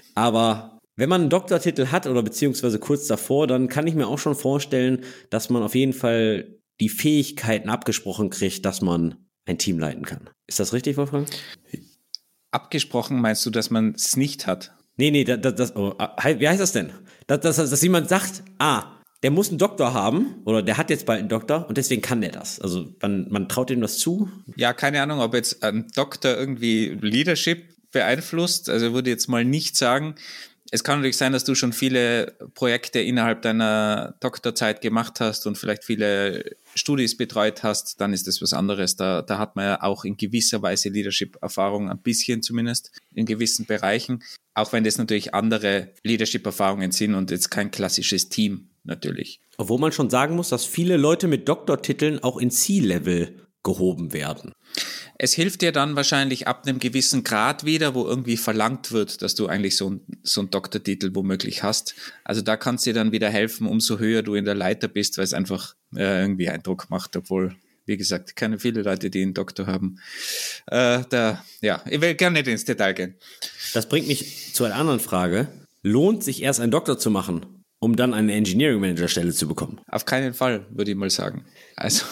aber wenn man einen Doktortitel hat oder beziehungsweise kurz davor, dann kann ich mir auch schon vorstellen, dass man auf jeden Fall die Fähigkeiten abgesprochen kriegt, dass man ein Team leiten kann. Ist das richtig, Wolfgang? Abgesprochen meinst du, dass man es nicht hat? Nee, nee, das, das, oh, wie heißt das denn? Dass, dass, dass jemand sagt, ah, der muss einen Doktor haben oder der hat jetzt bald einen Doktor und deswegen kann der das. Also man, man traut ihm das zu. Ja, keine Ahnung, ob jetzt ein Doktor irgendwie Leadership beeinflusst. Also würde jetzt mal nicht sagen, es kann natürlich sein, dass du schon viele Projekte innerhalb deiner Doktorzeit gemacht hast und vielleicht viele Studis betreut hast, dann ist das was anderes. Da, da hat man ja auch in gewisser Weise Leadership-Erfahrung, ein bisschen zumindest, in gewissen Bereichen. Auch wenn das natürlich andere Leadership-Erfahrungen sind und jetzt kein klassisches Team. natürlich. Obwohl man schon sagen muss, dass viele Leute mit Doktortiteln auch in C-Level gehoben werden. Es hilft dir dann wahrscheinlich ab einem gewissen Grad wieder, wo irgendwie verlangt wird, dass du eigentlich so, ein, so einen Doktortitel womöglich hast. Also da kann es dir dann wieder helfen, umso höher du in der Leiter bist, weil es einfach äh, irgendwie Eindruck macht, obwohl, wie gesagt, keine viele Leute, die einen Doktor haben. Äh, da, ja, ich will gerne nicht ins Detail gehen. Das bringt mich zu einer anderen Frage. Lohnt sich erst einen Doktor zu machen, um dann eine Engineering-Manager-Stelle zu bekommen? Auf keinen Fall, würde ich mal sagen. Also,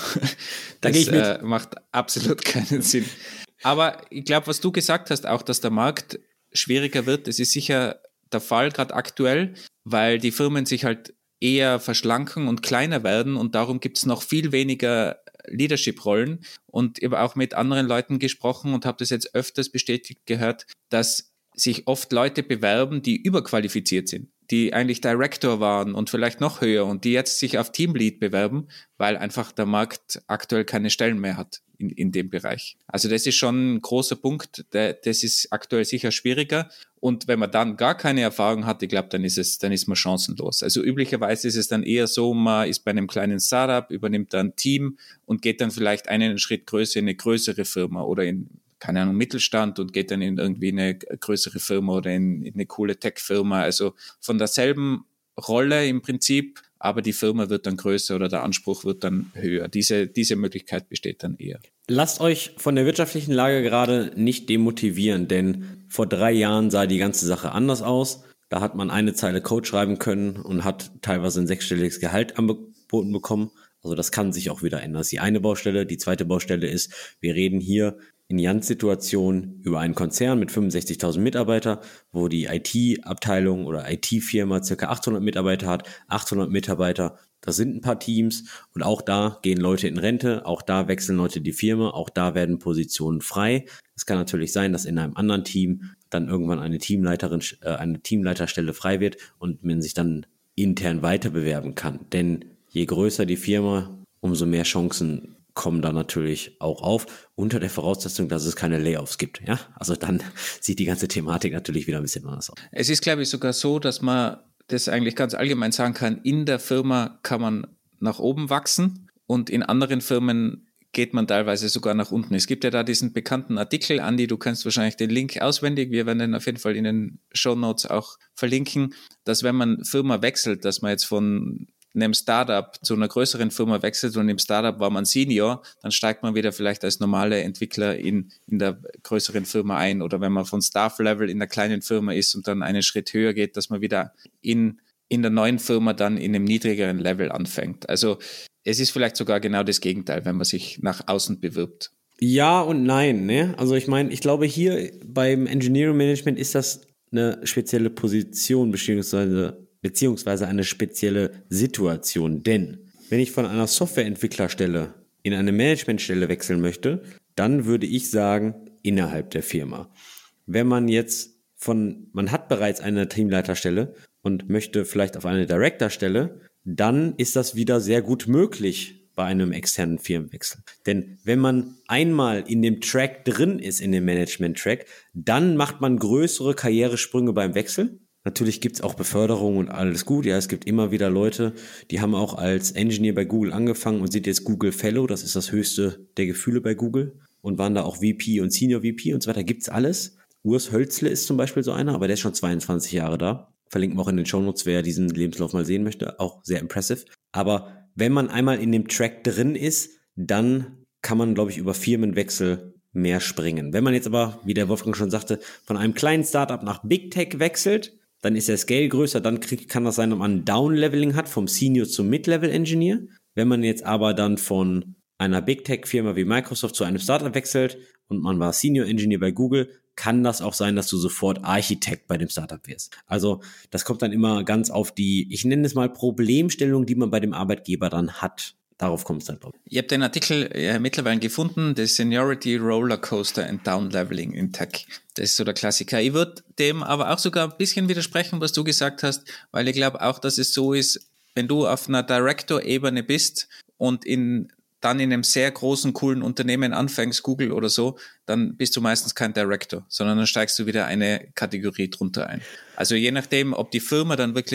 da das gehe ich mit. Äh, macht absolut keinen Sinn. Aber ich glaube, was du gesagt hast, auch, dass der Markt schwieriger wird, das ist sicher der Fall, gerade aktuell, weil die Firmen sich halt eher verschlanken und kleiner werden und darum gibt es noch viel weniger Leadership-Rollen. Und ich habe auch mit anderen Leuten gesprochen und habe das jetzt öfters bestätigt gehört, dass sich oft Leute bewerben, die überqualifiziert sind, die eigentlich Director waren und vielleicht noch höher und die jetzt sich auf Teamlead bewerben, weil einfach der Markt aktuell keine Stellen mehr hat in, in dem Bereich. Also das ist schon ein großer Punkt, der, das ist aktuell sicher schwieriger und wenn man dann gar keine Erfahrung hat, ich glaube, dann ist es, dann ist man chancenlos. Also üblicherweise ist es dann eher so, man ist bei einem kleinen Startup, übernimmt dann ein Team und geht dann vielleicht einen Schritt größer in eine größere Firma oder in keine Ahnung, Mittelstand und geht dann in irgendwie eine größere Firma oder in, in eine coole Tech-Firma. Also von derselben Rolle im Prinzip, aber die Firma wird dann größer oder der Anspruch wird dann höher. Diese, diese Möglichkeit besteht dann eher. Lasst euch von der wirtschaftlichen Lage gerade nicht demotivieren, denn vor drei Jahren sah die ganze Sache anders aus. Da hat man eine Zeile Code schreiben können und hat teilweise ein sechsstelliges Gehalt angeboten bekommen. Also das kann sich auch wieder ändern. Das ist die eine Baustelle. Die zweite Baustelle ist, wir reden hier in Jans Situation über einen Konzern mit fünfundsechzigtausend Mitarbeiter, wo die I T-Abteilung oder I T-Firma circa achthundert Mitarbeiter hat. achthundert Mitarbeiter, das sind ein paar Teams und auch da gehen Leute in Rente, auch da wechseln Leute die Firma, auch da werden Positionen frei. Es kann natürlich sein, dass in einem anderen Team dann irgendwann eine Teamleiterin, äh, eine Teamleiterstelle frei wird und man sich dann intern weiter bewerben kann. Denn je größer die Firma, umso mehr Chancen kommen da natürlich auch auf, unter der Voraussetzung, dass es keine Layoffs gibt. Ja, also dann sieht die ganze Thematik natürlich wieder ein bisschen anders aus. Es ist, glaube ich, sogar so, dass man das eigentlich ganz allgemein sagen kann, in der Firma kann man nach oben wachsen und in anderen Firmen geht man teilweise sogar nach unten. Es gibt ja da diesen bekannten Artikel, Andi, du kennst wahrscheinlich den Link auswendig, wir werden den auf jeden Fall in den Shownotes auch verlinken, dass wenn man Firma wechselt, dass man jetzt von einem Startup zu einer größeren Firma wechselt und im Startup war man Senior, dann steigt man wieder vielleicht als normale Entwickler in, in der größeren Firma ein oder wenn man von Staff-Level in der kleinen Firma ist und dann einen Schritt höher geht, dass man wieder in, in der neuen Firma dann in einem niedrigeren Level anfängt. Also es ist vielleicht sogar genau das Gegenteil, wenn man sich nach außen bewirbt. Ja und nein, ne? Also ich meine, ich glaube hier beim Engineering Management ist das eine spezielle Position beziehungsweise beziehungsweise eine spezielle Situation. Denn wenn ich von einer Softwareentwicklerstelle in eine Managementstelle wechseln möchte, dann würde ich sagen, innerhalb der Firma. Wenn man jetzt von, man hat bereits eine Teamleiterstelle und möchte vielleicht auf eine Directorstelle, dann ist das wieder sehr gut möglich bei einem externen Firmenwechsel. Denn wenn man einmal in dem Track drin ist, in dem Management-Track, dann macht man größere Karrieresprünge beim Wechsel. Natürlich gibt es auch Beförderung und alles gut. Ja, es gibt immer wieder Leute, die haben auch als Engineer bei Google angefangen und sind jetzt Google Fellow. Das ist das höchste der Gefühle bei Google und waren da auch V P und Senior V P und so weiter. Gibt's alles. Urs Hölzle ist zum Beispiel so einer, aber der ist schon zweiundzwanzig Jahre da. Verlinken wir auch in den Shownotes, wer diesen Lebenslauf mal sehen möchte. Auch sehr impressive. Aber wenn man einmal in dem Track drin ist, dann kann man, glaube ich, über Firmenwechsel mehr springen. Wenn man jetzt aber, wie der Wolfgang schon sagte, von einem kleinen Startup nach Big Tech wechselt, dann ist der Scale größer, dann kriegt, kann das sein, dass man ein Down-Leveling hat vom Senior zum Mid-Level-Engineer. Wenn man jetzt aber dann von einer Big-Tech-Firma wie Microsoft zu einem Startup wechselt und man war Senior-Engineer bei Google, kann das auch sein, dass du sofort Architekt bei dem Startup wirst. Also das kommt dann immer ganz auf die, ich nenne es mal Problemstellung, die man bei dem Arbeitgeber dann hat. Darauf kommt es dann, glaube ich. Ich habe den Artikel äh, mittlerweile gefunden, The Seniority Rollercoaster and Downleveling in Tech. Das ist so der Klassiker. Ich würde dem aber auch sogar ein bisschen widersprechen, was du gesagt hast, weil ich glaube auch, dass es so ist, wenn du auf einer Director-Ebene bist und in dann in einem sehr großen, coolen Unternehmen anfängst, Google oder so, dann bist du meistens kein Director, sondern dann steigst du wieder eine Kategorie drunter ein. Also je nachdem, ob die Firma dann wirklich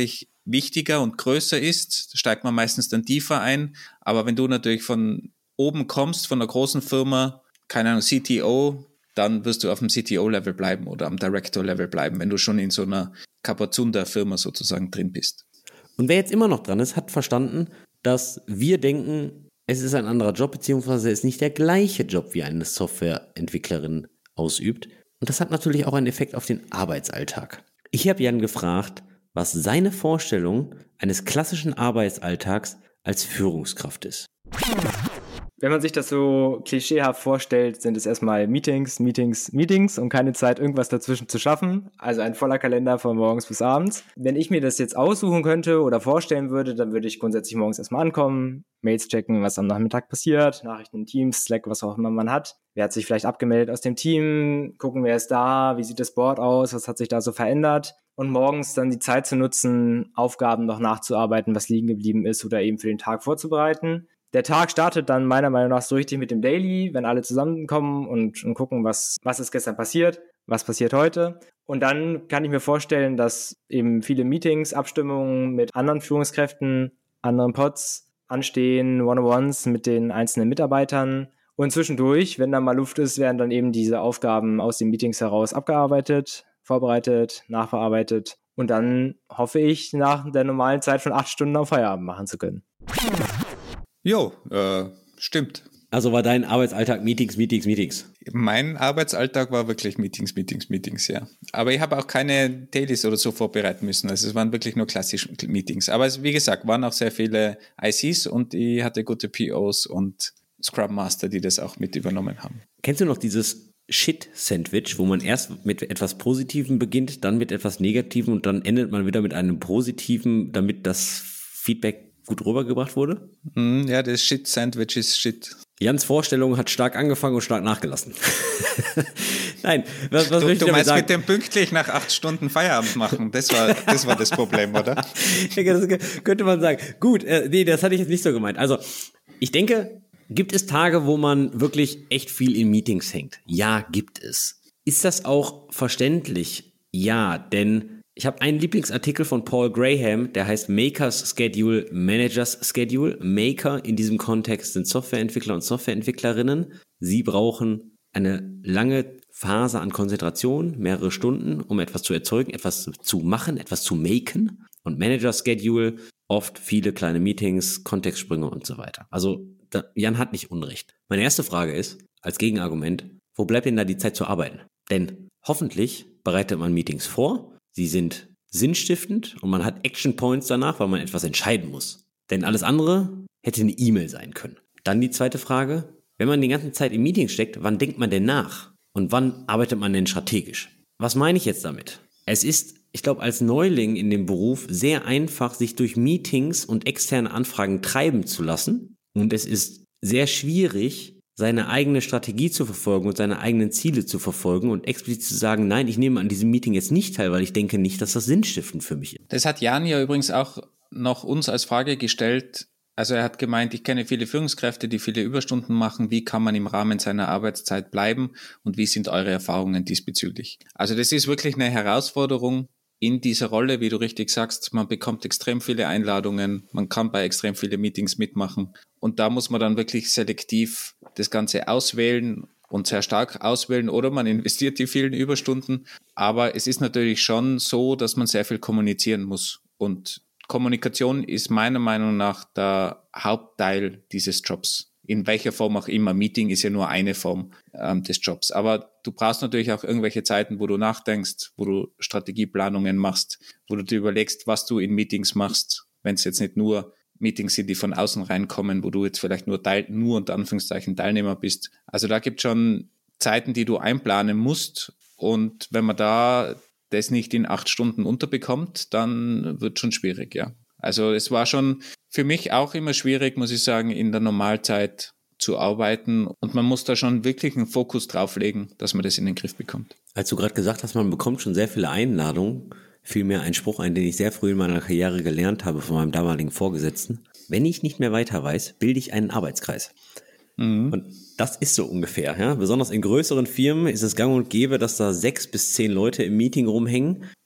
wichtiger und größer ist, steigt man meistens dann tiefer ein. Aber wenn du natürlich von oben kommst, von einer großen Firma, keine Ahnung, C T O, dann wirst du auf dem C T O-Level bleiben oder am Director-Level bleiben, wenn du schon in so einer Kapazunder-Firma sozusagen drin bist. Und wer jetzt immer noch dran ist, hat verstanden, dass wir denken, es ist ein anderer Job, beziehungsweise es ist nicht der gleiche Job, wie eine Softwareentwicklerin ausübt. Und das hat natürlich auch einen Effekt auf den Arbeitsalltag. Ich habe Jan gefragt, was seine Vorstellung eines klassischen Arbeitsalltags als Führungskraft ist. Wenn man sich das so klischeehaft vorstellt, sind es erstmal Meetings, Meetings, Meetings und keine Zeit, irgendwas dazwischen zu schaffen. Also ein voller Kalender von morgens bis abends. Wenn ich mir das jetzt aussuchen könnte oder vorstellen würde, dann würde ich grundsätzlich morgens erstmal ankommen, Mails checken, was am Nachmittag passiert, Nachrichten in Teams, Slack, was auch immer man hat. Wer hat sich vielleicht abgemeldet aus dem Team? Gucken, wer ist da? Wie sieht das Board aus? Was hat sich da so verändert? Und morgens dann die Zeit zu nutzen, Aufgaben noch nachzuarbeiten, was liegen geblieben ist oder eben für den Tag vorzubereiten. Der Tag startet dann meiner Meinung nach so richtig mit dem Daily, wenn alle zusammenkommen und, und gucken, was, was ist gestern passiert, was passiert heute. Und dann kann ich mir vorstellen, dass eben viele Meetings, Abstimmungen mit anderen Führungskräften, anderen Pods anstehen, One-on-Ones mit den einzelnen Mitarbeitern. Und zwischendurch, wenn da mal Luft ist, werden dann eben diese Aufgaben aus den Meetings heraus abgearbeitet, vorbereitet, nachbearbeitet und dann hoffe ich, nach der normalen Zeit von acht Stunden auf Feierabend machen zu können. Jo, äh, stimmt. Also war dein Arbeitsalltag Meetings, Meetings, Meetings? Mein Arbeitsalltag war wirklich Meetings, Meetings, Meetings, ja. Aber ich habe auch keine Dailies oder so vorbereiten müssen. Also es waren wirklich nur klassische Meetings. Aber es, wie gesagt, waren auch sehr viele I Cs und ich hatte gute P Os und Scrum Master, die das auch mit übernommen haben. Kennst du noch dieses Shit-Sandwich, wo man erst mit etwas Positivem beginnt, dann mit etwas Negativem und dann endet man wieder mit einem Positiven, damit das Feedback gut rübergebracht wurde? Mm, ja, das Shit-Sandwich ist Shit. Jans Vorstellung hat stark angefangen und stark nachgelassen. Nein, was, was du, möchte du ich damit meinst sagen? mit dem pünktlich nach acht Stunden Feierabend machen, das war das, war das Problem, oder? Ja, das könnte man sagen. Gut, äh, nee, das hatte ich jetzt nicht so gemeint. Also, ich denke, gibt es Tage, wo man wirklich echt viel in Meetings hängt? Ja, gibt es. Ist das auch verständlich? Ja, denn ich habe einen Lieblingsartikel von Paul Graham, der heißt Maker's Schedule, Manager's Schedule. Maker in diesem Kontext sind Softwareentwickler und Softwareentwicklerinnen. Sie brauchen eine lange Phase an Konzentration, mehrere Stunden, um etwas zu erzeugen, etwas zu machen, etwas zu maken. Und Manager's Schedule, oft viele kleine Meetings, Kontextsprünge und so weiter. Also da, Jan hat nicht Unrecht. Meine erste Frage ist, als Gegenargument, wo bleibt denn da die Zeit zu arbeiten? Denn hoffentlich bereitet man Meetings vor. Sie sind sinnstiftend und man hat Action Points danach, weil man etwas entscheiden muss. Denn alles andere hätte eine E-Mail sein können. Dann die zweite Frage, wenn man die ganze Zeit im Meeting steckt, wann denkt man denn nach? Und wann arbeitet man denn strategisch? Was meine ich jetzt damit? Es ist, ich glaube, als Neuling in dem Beruf sehr einfach, sich durch Meetings und externe Anfragen treiben zu lassen. Und es ist sehr schwierig, seine eigene Strategie zu verfolgen und seine eigenen Ziele zu verfolgen und explizit zu sagen, nein, ich nehme an diesem Meeting jetzt nicht teil, weil ich denke nicht, dass das sinnstiftend für mich ist. Das hat Jan ja übrigens auch noch uns als Frage gestellt. Also er hat gemeint, ich kenne viele Führungskräfte, die viele Überstunden machen. Wie kann man im Rahmen seiner Arbeitszeit bleiben und wie sind eure Erfahrungen diesbezüglich? Also das ist wirklich eine Herausforderung in dieser Rolle, wie du richtig sagst. Man bekommt extrem viele Einladungen, man kann bei extrem viele Meetings mitmachen und da muss man dann wirklich selektiv das Ganze auswählen und sehr stark auswählen oder man investiert die vielen Überstunden. Aber es ist natürlich schon so, dass man sehr viel kommunizieren muss und Kommunikation ist meiner Meinung nach der Hauptteil dieses Jobs. In welcher Form auch immer. Meeting ist ja nur eine Form ähm, des Jobs. Aber du brauchst natürlich auch irgendwelche Zeiten, wo du nachdenkst, wo du Strategieplanungen machst, wo du dir überlegst, was du in Meetings machst, wenn es jetzt nicht nur Meetings sind, die von außen reinkommen, wo du jetzt vielleicht nur, Teil, nur unter Anführungszeichen Teilnehmer bist. Also da gibt es schon Zeiten, die du einplanen musst. Und wenn man da das nicht in acht Stunden unterbekommt, dann wird schon schwierig, ja. Also es war schon für mich auch immer schwierig, muss ich sagen, in der Normalzeit zu arbeiten und man muss da schon wirklich einen Fokus drauflegen, dass man das in den Griff bekommt. Als du gerade gesagt hast, man bekommt schon sehr viele Einladungen, fiel mir ein Spruch ein, den ich sehr früh in meiner Karriere gelernt habe von meinem damaligen Vorgesetzten. Wenn ich nicht mehr weiter weiß, bilde ich einen Arbeitskreis. Mhm. Und das ist so ungefähr, ja. Besonders in größeren Firmen ist es gang und gäbe, dass da sechs bis zehn Leute im Meeting rumhängen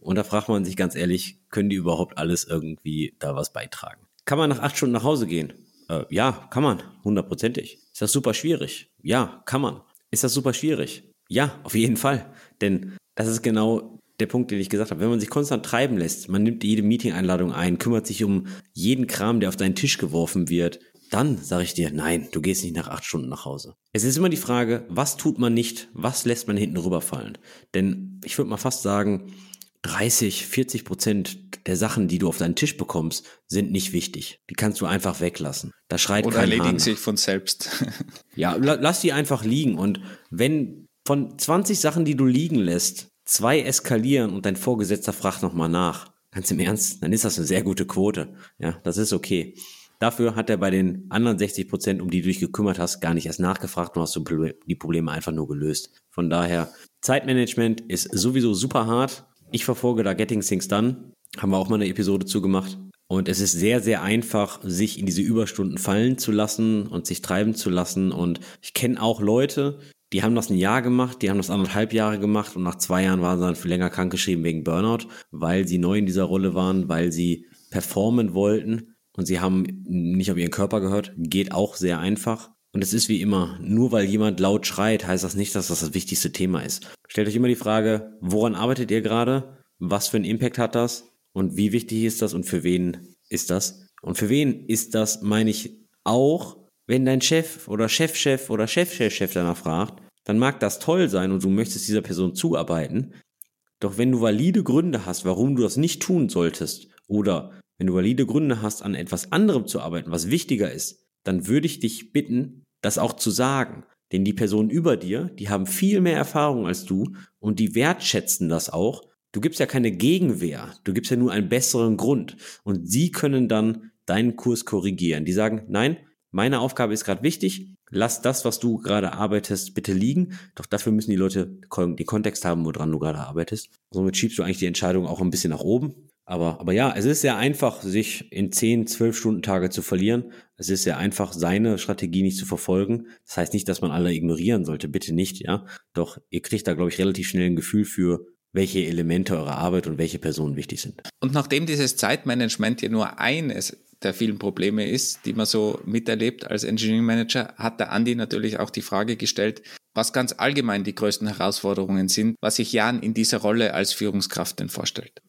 Und da fragt man sich ganz ehrlich, können die überhaupt alles irgendwie da was beitragen? Kann man nach acht Stunden nach Hause gehen? Äh, ja, kann man, hundertprozentig. Ist das super schwierig? Ja, kann man. Ist das super schwierig? Ja, auf jeden Fall. Denn das ist genau der Punkt, den ich gesagt habe. Wenn man sich konstant treiben lässt, man nimmt jede Meeting-Einladung ein, kümmert sich um jeden Kram, der auf deinen Tisch geworfen wird, dann sage ich dir, nein, du gehst nicht nach acht Stunden nach Hause. Es ist immer die Frage, was tut man nicht, was lässt man hinten rüberfallen? Denn ich würde mal fast sagen, dreißig, vierzig Prozent der Sachen, die du auf deinen Tisch bekommst, sind nicht wichtig. Die kannst du einfach weglassen. Da schreit Oder kein Hahn. erledigen sich von selbst. Ja, la- lass die einfach liegen. Und wenn von zwanzig Sachen, die du liegen lässt, zwei eskalieren und dein Vorgesetzter fragt nochmal nach, ganz im Ernst, dann ist das eine sehr gute Quote. Ja, das ist okay. Dafür hat er bei den anderen sechzig Prozent, um die du dich gekümmert hast, gar nicht erst nachgefragt und hast du die Probleme einfach nur gelöst. Von daher, Zeitmanagement ist sowieso super hart. Ich verfolge da Getting Things Done. Haben wir auch mal eine Episode zu gemacht. Und es ist sehr, sehr einfach, sich in diese Überstunden fallen zu lassen und sich treiben zu lassen. Und ich kenne auch Leute, die haben das ein Jahr gemacht, die haben das anderthalb Jahre gemacht und nach zwei Jahren waren sie dann für länger krankgeschrieben wegen Burnout, weil sie neu in dieser Rolle waren, weil sie performen wollten. Und sie haben nicht auf ihren Körper gehört, geht auch sehr einfach. Und es ist wie immer, nur weil jemand laut schreit, heißt das nicht, dass das das wichtigste Thema ist. Stellt euch immer die Frage, woran arbeitet ihr gerade? Was für einen Impact hat das? Und wie wichtig ist das und für wen ist das? Und für wen ist das, meine ich auch, wenn dein Chef oder Chefchef oder Chefchefchef danach fragt, dann mag das toll sein und du möchtest dieser Person zuarbeiten. Doch wenn du valide Gründe hast, warum du das nicht tun solltest, oder wenn du valide Gründe hast, an etwas anderem zu arbeiten, was wichtiger ist, dann würde ich dich bitten, das auch zu sagen. Denn die Personen über dir, die haben viel mehr Erfahrung als du und die wertschätzen das auch. Du gibst ja keine Gegenwehr, du gibst ja nur einen besseren Grund. Und sie können dann deinen Kurs korrigieren. Die sagen, nein, meine Aufgabe ist gerade wichtig, lass das, was du gerade arbeitest, bitte liegen. Doch dafür müssen die Leute den Kontext haben, woran du gerade arbeitest. Somit schiebst du eigentlich die Entscheidung auch ein bisschen nach oben. Aber, aber ja, es ist sehr einfach, sich in zehn, zwölf Stunden Tage zu verlieren. Es ist sehr einfach, seine Strategie nicht zu verfolgen. Das heißt nicht, dass man alle ignorieren sollte, bitte nicht, ja. Doch ihr kriegt da, glaube ich, relativ schnell ein Gefühl für, welche Elemente eurer Arbeit und welche Personen wichtig sind. Und nachdem dieses Zeitmanagement ja nur eines der vielen Probleme ist, die man so miterlebt als Engineering Manager, hat der Andi natürlich auch die Frage gestellt, was ganz allgemein die größten Herausforderungen sind, was sich Jan in dieser Rolle als Führungskraft denn vorstellt.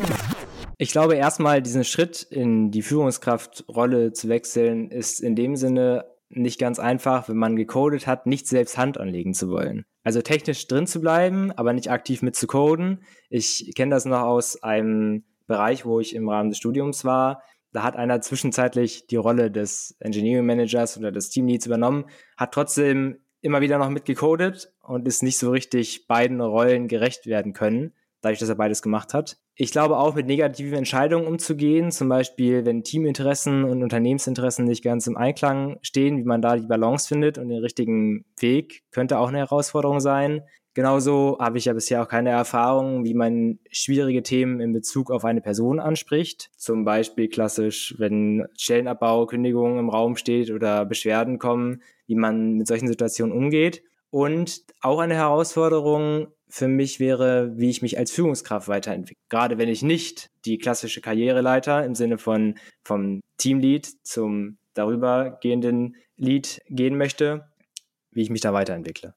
Ich glaube, erstmal diesen Schritt in die Führungskraftrolle zu wechseln, ist in dem Sinne nicht ganz einfach, wenn man gecodet hat, nicht selbst Hand anlegen zu wollen. Also technisch drin zu bleiben, aber nicht aktiv mit zu coden. Ich kenne das noch aus einem Bereich, wo ich im Rahmen des Studiums war. Da hat einer zwischenzeitlich die Rolle des Engineering Managers oder des Teamleads übernommen, hat trotzdem immer wieder noch mitgecodet und ist nicht so richtig beiden Rollen gerecht werden können, dadurch, dass er beides gemacht hat. Ich glaube auch, mit negativen Entscheidungen umzugehen, zum Beispiel, wenn Teaminteressen und Unternehmensinteressen nicht ganz im Einklang stehen, wie man da die Balance findet und den richtigen Weg, könnte auch eine Herausforderung sein. Genauso habe ich ja bisher auch keine Erfahrung, wie man schwierige Themen in Bezug auf eine Person anspricht. Zum Beispiel klassisch, wenn Stellenabbau, Kündigung im Raum steht oder Beschwerden kommen, wie man mit solchen Situationen umgeht. Und auch eine Herausforderung für mich wäre, wie ich mich als Führungskraft weiterentwickle. Gerade wenn ich nicht die klassische Karriereleiter im Sinne von vom Teamlead zum darübergehenden Lead gehen möchte, wie ich mich da weiterentwickle.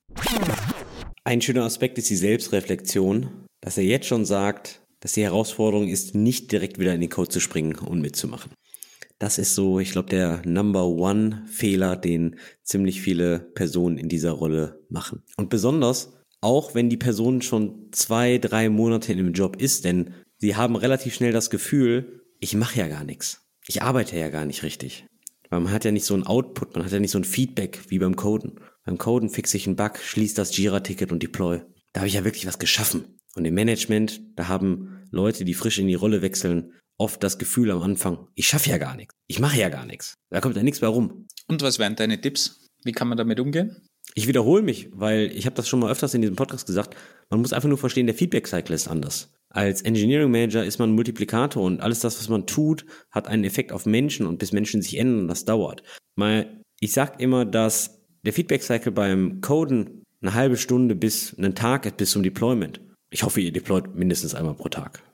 Ein schöner Aspekt ist die Selbstreflexion, dass er jetzt schon sagt, dass die Herausforderung ist, nicht direkt wieder in den Code zu springen und mitzumachen. Das ist so, ich glaube, der Number One Fehler, den ziemlich viele Personen in dieser Rolle machen. Und besonders auch, wenn die Person schon zwei, drei Monate in dem Job ist, denn sie haben relativ schnell das Gefühl, ich mache ja gar nichts. Ich arbeite ja gar nicht richtig. Weil man hat ja nicht so ein Output, man hat ja nicht so ein Feedback wie beim Coden. Beim Coden fixe ich einen Bug, schließe das Jira-Ticket und deploy. Da habe ich ja wirklich was geschaffen. Und im Management, da haben Leute, die frisch in die Rolle wechseln, oft das Gefühl am Anfang, ich schaffe ja gar nichts. Ich mache ja gar nichts. Da kommt ja nichts mehr rum. Und was wären deine Tipps? Wie kann man damit umgehen? Ich wiederhole mich, weil ich habe das schon mal öfters in diesem Podcast gesagt, man muss einfach nur verstehen, der Feedback-Cycle ist anders. Als Engineering Manager ist man ein Multiplikator und alles das, was man tut, hat einen Effekt auf Menschen und bis Menschen sich ändern, das dauert. Mal, ich sage immer, dass der Feedback-Cycle beim Coden eine halbe Stunde bis einen Tag ist, bis zum Deployment. Ich hoffe, ihr deployt mindestens einmal pro Tag.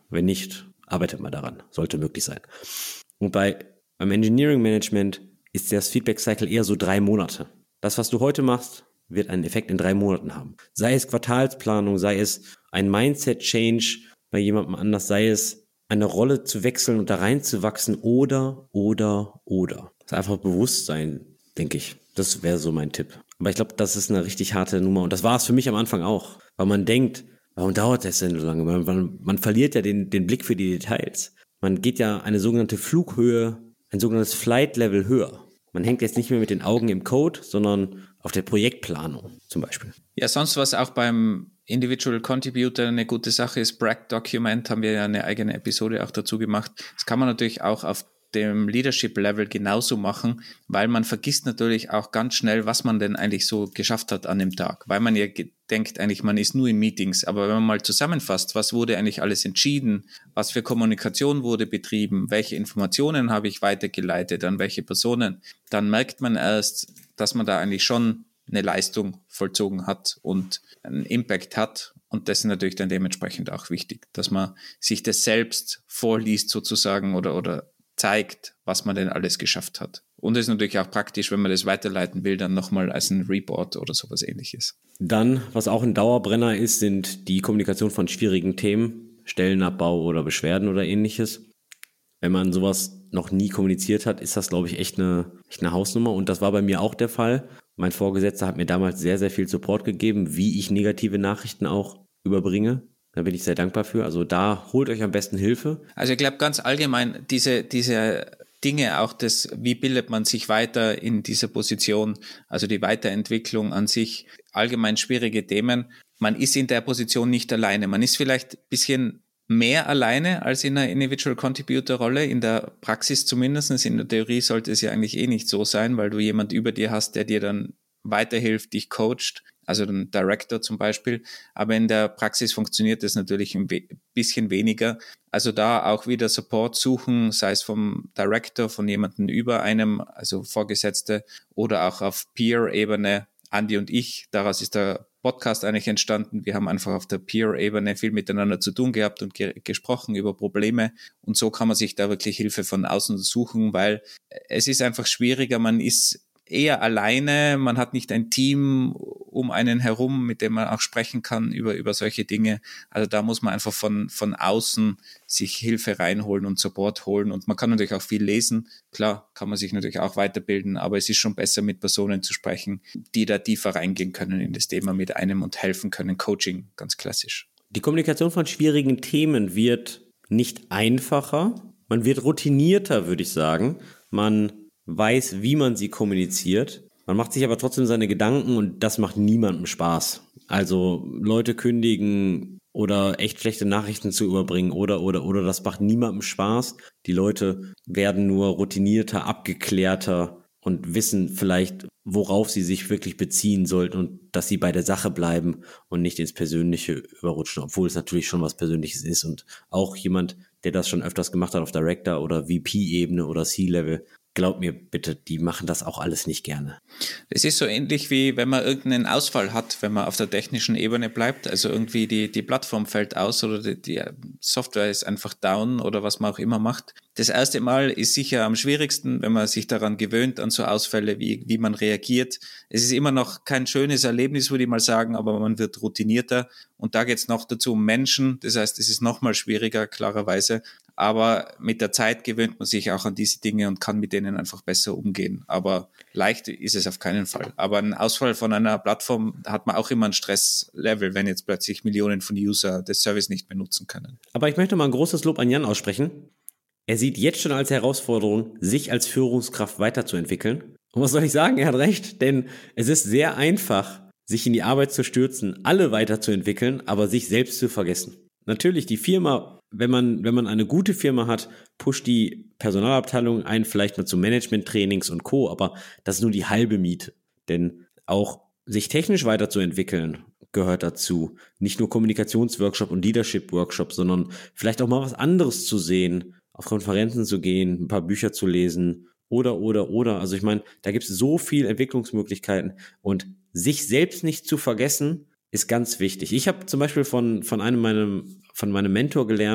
Wenn nicht, arbeitet mal daran. Sollte möglich sein. Und bei, beim Engineering Management ist das Feedback Cycle eher so drei Monate. Das, was du heute machst, wird einen Effekt in drei Monaten haben. Sei es Quartalsplanung, sei es ein Mindset-Change bei jemandem anders, sei es eine Rolle zu wechseln und da reinzuwachsen oder, oder, oder. Das ist einfach Bewusstsein, denke ich. Das wäre so mein Tipp. Aber ich glaube, das ist eine richtig harte Nummer und das war es für mich am Anfang auch. Weil man denkt, warum dauert das denn so lange? Man, man, man verliert ja den, den Blick für die Details. Man geht ja eine sogenannte Flughöhe, ein sogenanntes Flight-Level höher. Man hängt jetzt nicht mehr mit den Augen im Code, sondern auf der Projektplanung zum Beispiel. Ja, sonst was auch beim Individual Contributor eine gute Sache ist, Bragg Document, haben wir ja eine eigene Episode auch dazu gemacht. Das kann man natürlich auch auf dem Leadership-Level genauso machen, weil man vergisst natürlich auch ganz schnell, was man denn eigentlich so geschafft hat an dem Tag, weil man ja denkt eigentlich, man ist nur in Meetings, aber wenn man mal zusammenfasst, was wurde eigentlich alles entschieden, was für Kommunikation wurde betrieben, welche Informationen habe ich weitergeleitet an welche Personen, dann merkt man erst, dass man da eigentlich schon eine Leistung vollzogen hat und einen Impact hat. Und das ist natürlich dann dementsprechend auch wichtig, dass man sich das selbst vorliest sozusagen oder, oder zeigt, was man denn alles geschafft hat. Und es ist natürlich auch praktisch, wenn man das weiterleiten will, dann nochmal als ein Report oder sowas Ähnliches. Dann, was auch ein Dauerbrenner ist, sind die Kommunikation von schwierigen Themen, Stellenabbau oder Beschwerden oder Ähnliches. Wenn man sowas noch nie kommuniziert hat, ist das, glaube ich, echt eine, echt eine Hausnummer. Und das war bei mir auch der Fall. Mein Vorgesetzter hat mir damals sehr, sehr viel Support gegeben, wie ich negative Nachrichten auch überbringe. Da bin ich sehr dankbar für. Also da holt euch am besten Hilfe. Also ich glaube ganz allgemein, diese, diese Dinge, auch das, wie bildet man sich weiter in dieser Position, also die Weiterentwicklung an sich, allgemein schwierige Themen. Man ist in der Position nicht alleine. Man ist vielleicht ein bisschen mehr alleine als in einer Individual Contributor Rolle, in der Praxis zumindest. In der Theorie sollte es ja eigentlich eh nicht so sein, weil du jemand über dir hast, der dir dann weiterhilft, dich coacht, also ein Director zum Beispiel. Aber in der Praxis funktioniert das natürlich ein bisschen weniger. Also da auch wieder Support suchen, sei es vom Director, von jemandem über einem, also Vorgesetzte, oder auch auf Peer-Ebene. Andi und ich, daraus ist der Podcast eigentlich entstanden. Wir haben einfach auf der Peer-Ebene viel miteinander zu tun gehabt und ge- gesprochen über Probleme. Und so kann man sich da wirklich Hilfe von außen suchen, weil es ist einfach schwieriger. Man ist eher alleine, man hat nicht ein Team um einen herum, mit dem man auch sprechen kann über, über solche Dinge. Also da muss man einfach von, von außen sich Hilfe reinholen und Support holen. Und man kann natürlich auch viel lesen. Klar, kann man sich natürlich auch weiterbilden, aber es ist schon besser, mit Personen zu sprechen, die da tiefer reingehen können in das Thema mit einem und helfen können. Coaching, ganz klassisch. Die Kommunikation von schwierigen Themen wird nicht einfacher. Man wird routinierter, würde ich sagen. Man weiß, wie man sie kommuniziert. Man macht sich aber trotzdem seine Gedanken und das macht niemandem Spaß. Also Leute kündigen oder echt schlechte Nachrichten zu überbringen oder, oder, oder, das macht niemandem Spaß. Die Leute werden nur routinierter, abgeklärter und wissen vielleicht, worauf sie sich wirklich beziehen sollten und dass sie bei der Sache bleiben und nicht ins Persönliche überrutschen, obwohl es natürlich schon was Persönliches ist und auch jemand, der das schon öfters gemacht hat auf Director- oder V P-Ebene oder C-Level, glaub mir bitte, die machen das auch alles nicht gerne. Es ist so ähnlich wie wenn man irgendeinen Ausfall hat, wenn man auf der technischen Ebene bleibt, also irgendwie die, die Plattform fällt aus oder die, die Software ist einfach down oder was man auch immer macht. Das erste Mal ist sicher am schwierigsten, wenn man sich daran gewöhnt, an so Ausfälle, wie, wie man reagiert. Es ist immer noch kein schönes Erlebnis, würde ich mal sagen, aber man wird routinierter. Und da geht es noch dazu um Menschen. Das heißt, es ist noch mal schwieriger, klarerweise. Aber mit der Zeit gewöhnt man sich auch an diese Dinge und kann mit denen einfach besser umgehen. Aber leicht ist es auf keinen Fall. Aber ein Ausfall von einer Plattform hat man auch immer ein Stresslevel, wenn jetzt plötzlich Millionen von User das Service nicht mehr nutzen können. Aber ich möchte mal ein großes Lob an Jan aussprechen. Er sieht jetzt schon als Herausforderung, sich als Führungskraft weiterzuentwickeln. Und was soll ich sagen? Er hat recht, denn es ist sehr einfach, sich in die Arbeit zu stürzen, alle weiterzuentwickeln, aber sich selbst zu vergessen. Natürlich, die Firma, wenn man, wenn man eine gute Firma hat, pusht die Personalabteilung ein, vielleicht mal zu Management-Trainings und Co., aber das ist nur die halbe Miete. Denn auch sich technisch weiterzuentwickeln gehört dazu. Nicht nur Kommunikationsworkshop und Leadership-Workshop, sondern vielleicht auch mal was anderes zu sehen, auf Konferenzen zu gehen, ein paar Bücher zu lesen oder, oder, oder. Also ich meine, da gibt es so viele Entwicklungsmöglichkeiten und sich selbst nicht zu vergessen, ist ganz wichtig. Ich habe zum Beispiel von, von einem meinem, von meinem Mentor gelernt,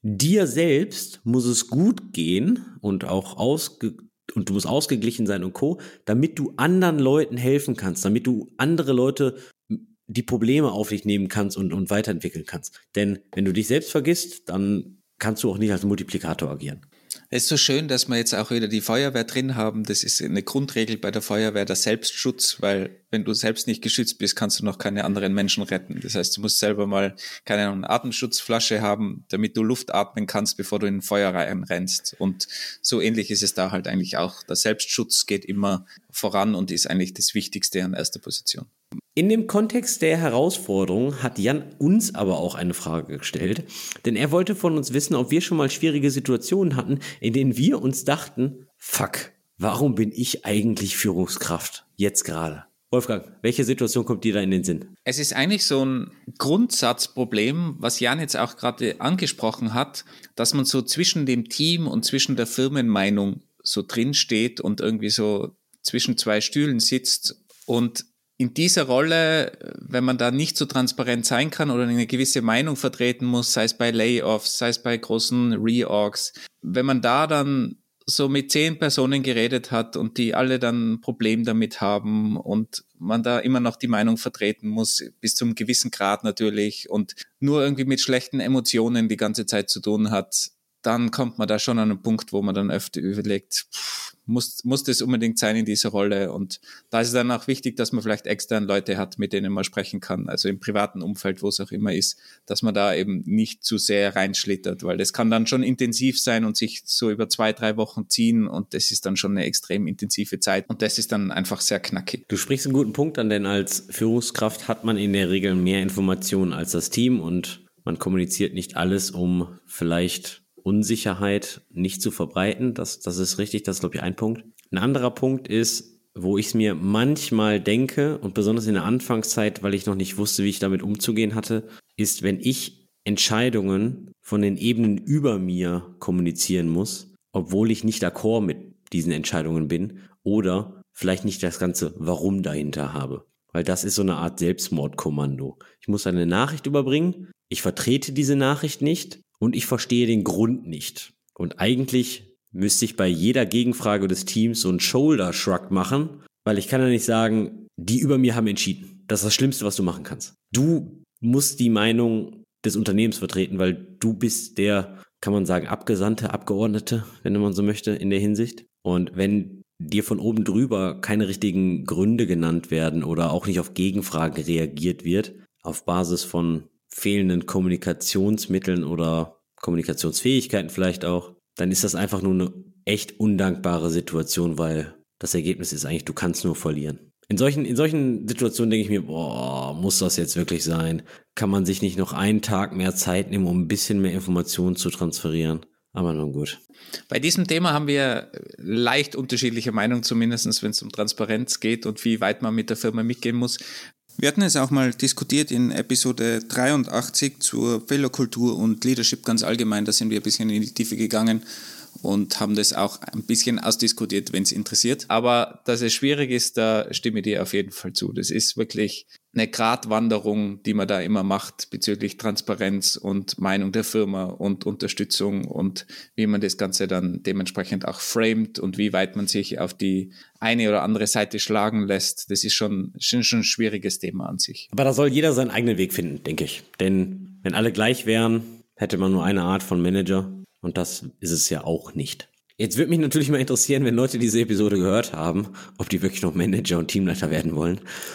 dir selbst muss es gut gehen und auch ausge und du musst ausgeglichen sein und Co., damit du anderen Leuten helfen kannst, damit du andere Leute die Probleme auf dich nehmen kannst und, und weiterentwickeln kannst. Denn wenn du dich selbst vergisst, dann kannst du auch nicht als Multiplikator agieren. Es ist so schön, dass wir jetzt auch wieder die Feuerwehr drin haben. Das ist eine Grundregel bei der Feuerwehr, der Selbstschutz, weil wenn du selbst nicht geschützt bist, kannst du noch keine anderen Menschen retten. Das heißt, du musst selber mal, keine Ahnung, eine Atemschutzflasche haben, damit du Luft atmen kannst, bevor du in ein Feuer reinrennst. Und so ähnlich ist es da halt eigentlich auch. Der Selbstschutz geht immer voran und ist eigentlich das Wichtigste an erster Position. In dem Kontext der Herausforderung hat Jan uns aber auch eine Frage gestellt, denn er wollte von uns wissen, ob wir schon mal schwierige Situationen hatten, in denen wir uns dachten, fuck, warum bin ich eigentlich Führungskraft jetzt gerade? Wolfgang, welche Situation kommt dir da in den Sinn? Es ist eigentlich so ein Grundsatzproblem, was Jan jetzt auch gerade angesprochen hat, dass man so zwischen dem Team und zwischen der Firmenmeinung so drin steht und irgendwie so zwischen zwei Stühlen sitzt. Und in dieser Rolle, wenn man da nicht so transparent sein kann oder eine gewisse Meinung vertreten muss, sei es bei Layoffs, sei es bei großen Reorgs, wenn man da dann so mit zehn Personen geredet hat und die alle dann ein Problem damit haben und man da immer noch die Meinung vertreten muss, bis zum gewissen Grad natürlich, und nur irgendwie mit schlechten Emotionen die ganze Zeit zu tun hat, dann kommt man da schon an einen Punkt, wo man dann öfter überlegt, pff, muss, muss das unbedingt sein in dieser Rolle? Und da ist es dann auch wichtig, dass man vielleicht extern Leute hat, mit denen man sprechen kann, also im privaten Umfeld, wo es auch immer ist, dass man da eben nicht zu sehr reinschlittert, weil das kann dann schon intensiv sein und sich so über zwei, drei Wochen ziehen und das ist dann schon eine extrem intensive Zeit und das ist dann einfach sehr knackig. Du sprichst einen guten Punkt an, denn als Führungskraft hat man in der Regel mehr Informationen als das Team und man kommuniziert nicht alles, um vielleicht Unsicherheit nicht zu verbreiten. Das, das ist richtig, das ist, glaube ich, ein Punkt. Ein anderer Punkt ist, wo ich es mir manchmal denke und besonders in der Anfangszeit, weil ich noch nicht wusste, wie ich damit umzugehen hatte, ist, wenn ich Entscheidungen von den Ebenen über mir kommunizieren muss, obwohl ich nicht d'accord mit diesen Entscheidungen bin oder vielleicht nicht das ganze Warum dahinter habe. Weil das ist so eine Art Selbstmordkommando. Ich muss eine Nachricht überbringen, ich vertrete diese Nachricht nicht und ich verstehe den Grund nicht. Und eigentlich müsste ich bei jeder Gegenfrage des Teams so einen Shoulder-Shrug machen, weil ich kann ja nicht sagen, die über mir haben entschieden. Das ist das Schlimmste, was du machen kannst. Du musst die Meinung des Unternehmens vertreten, weil du bist der, kann man sagen, Abgesandte, Abgeordnete, wenn man so möchte, in der Hinsicht. Und wenn dir von oben drüber keine richtigen Gründe genannt werden oder auch nicht auf Gegenfragen reagiert wird, auf Basis von fehlenden Kommunikationsmitteln oder Kommunikationsfähigkeiten vielleicht auch, dann ist das einfach nur eine echt undankbare Situation, weil das Ergebnis ist eigentlich, du kannst nur verlieren. In solchen, in solchen Situationen denke ich mir, boah, muss das jetzt wirklich sein? Kann man sich nicht noch einen Tag mehr Zeit nehmen, um ein bisschen mehr Informationen zu transferieren? Aber nun gut. Bei diesem Thema haben wir leicht unterschiedliche Meinungen, zumindest wenn es um Transparenz geht und wie weit man mit der Firma mitgehen muss. Wir hatten es auch mal diskutiert in Episode dreiundachtzig zur Fehlerkultur und Leadership ganz allgemein. Da sind wir ein bisschen in die Tiefe gegangen und haben das auch ein bisschen ausdiskutiert, wenn es interessiert. Aber dass es schwierig ist, da stimme ich dir auf jeden Fall zu. Das ist wirklich eine Gratwanderung, die man da immer macht bezüglich Transparenz und Meinung der Firma und Unterstützung und wie man das Ganze dann dementsprechend auch framet und wie weit man sich auf die eine oder andere Seite schlagen lässt. Das ist schon, schon, schon ein schwieriges Thema an sich. Aber da soll jeder seinen eigenen Weg finden, denke ich. Denn wenn alle gleich wären, hätte man nur eine Art von Manager und das ist es ja auch nicht. Jetzt würde mich natürlich mal interessieren, wenn Leute diese Episode gehört haben, ob die wirklich noch Manager und Teamleiter werden wollen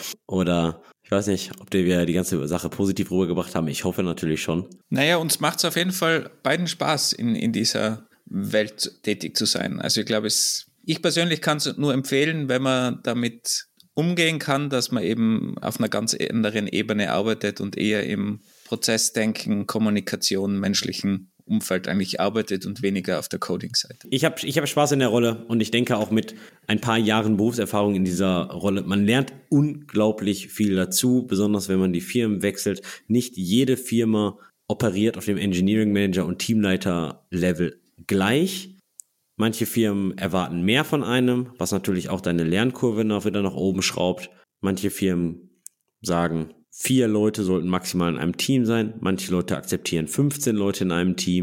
oder ich weiß nicht, ob wir die ganze Sache positiv rübergebracht haben. Ich hoffe natürlich schon. Naja, uns macht es auf jeden Fall beiden Spaß, in, in dieser Welt tätig zu sein. Also ich glaube, es, ich persönlich kann es nur empfehlen, wenn man damit umgehen kann, dass man eben auf einer ganz anderen Ebene arbeitet und eher im Prozessdenken, Kommunikation, menschlichen Umfeld eigentlich arbeitet und weniger auf der Coding-Seite. Ich habe ich hab Spaß in der Rolle und ich denke auch mit ein paar Jahren Berufserfahrung in dieser Rolle, man lernt unglaublich viel dazu, besonders wenn man die Firmen wechselt. Nicht jede Firma operiert auf dem Engineering Manager und Teamleiter Level gleich. Manche Firmen erwarten mehr von einem, was natürlich auch deine Lernkurve noch wieder nach oben schraubt. Manche Firmen sagen, vier Leute sollten maximal in einem Team sein. Manche Leute akzeptieren fünfzehn Leute in einem Team.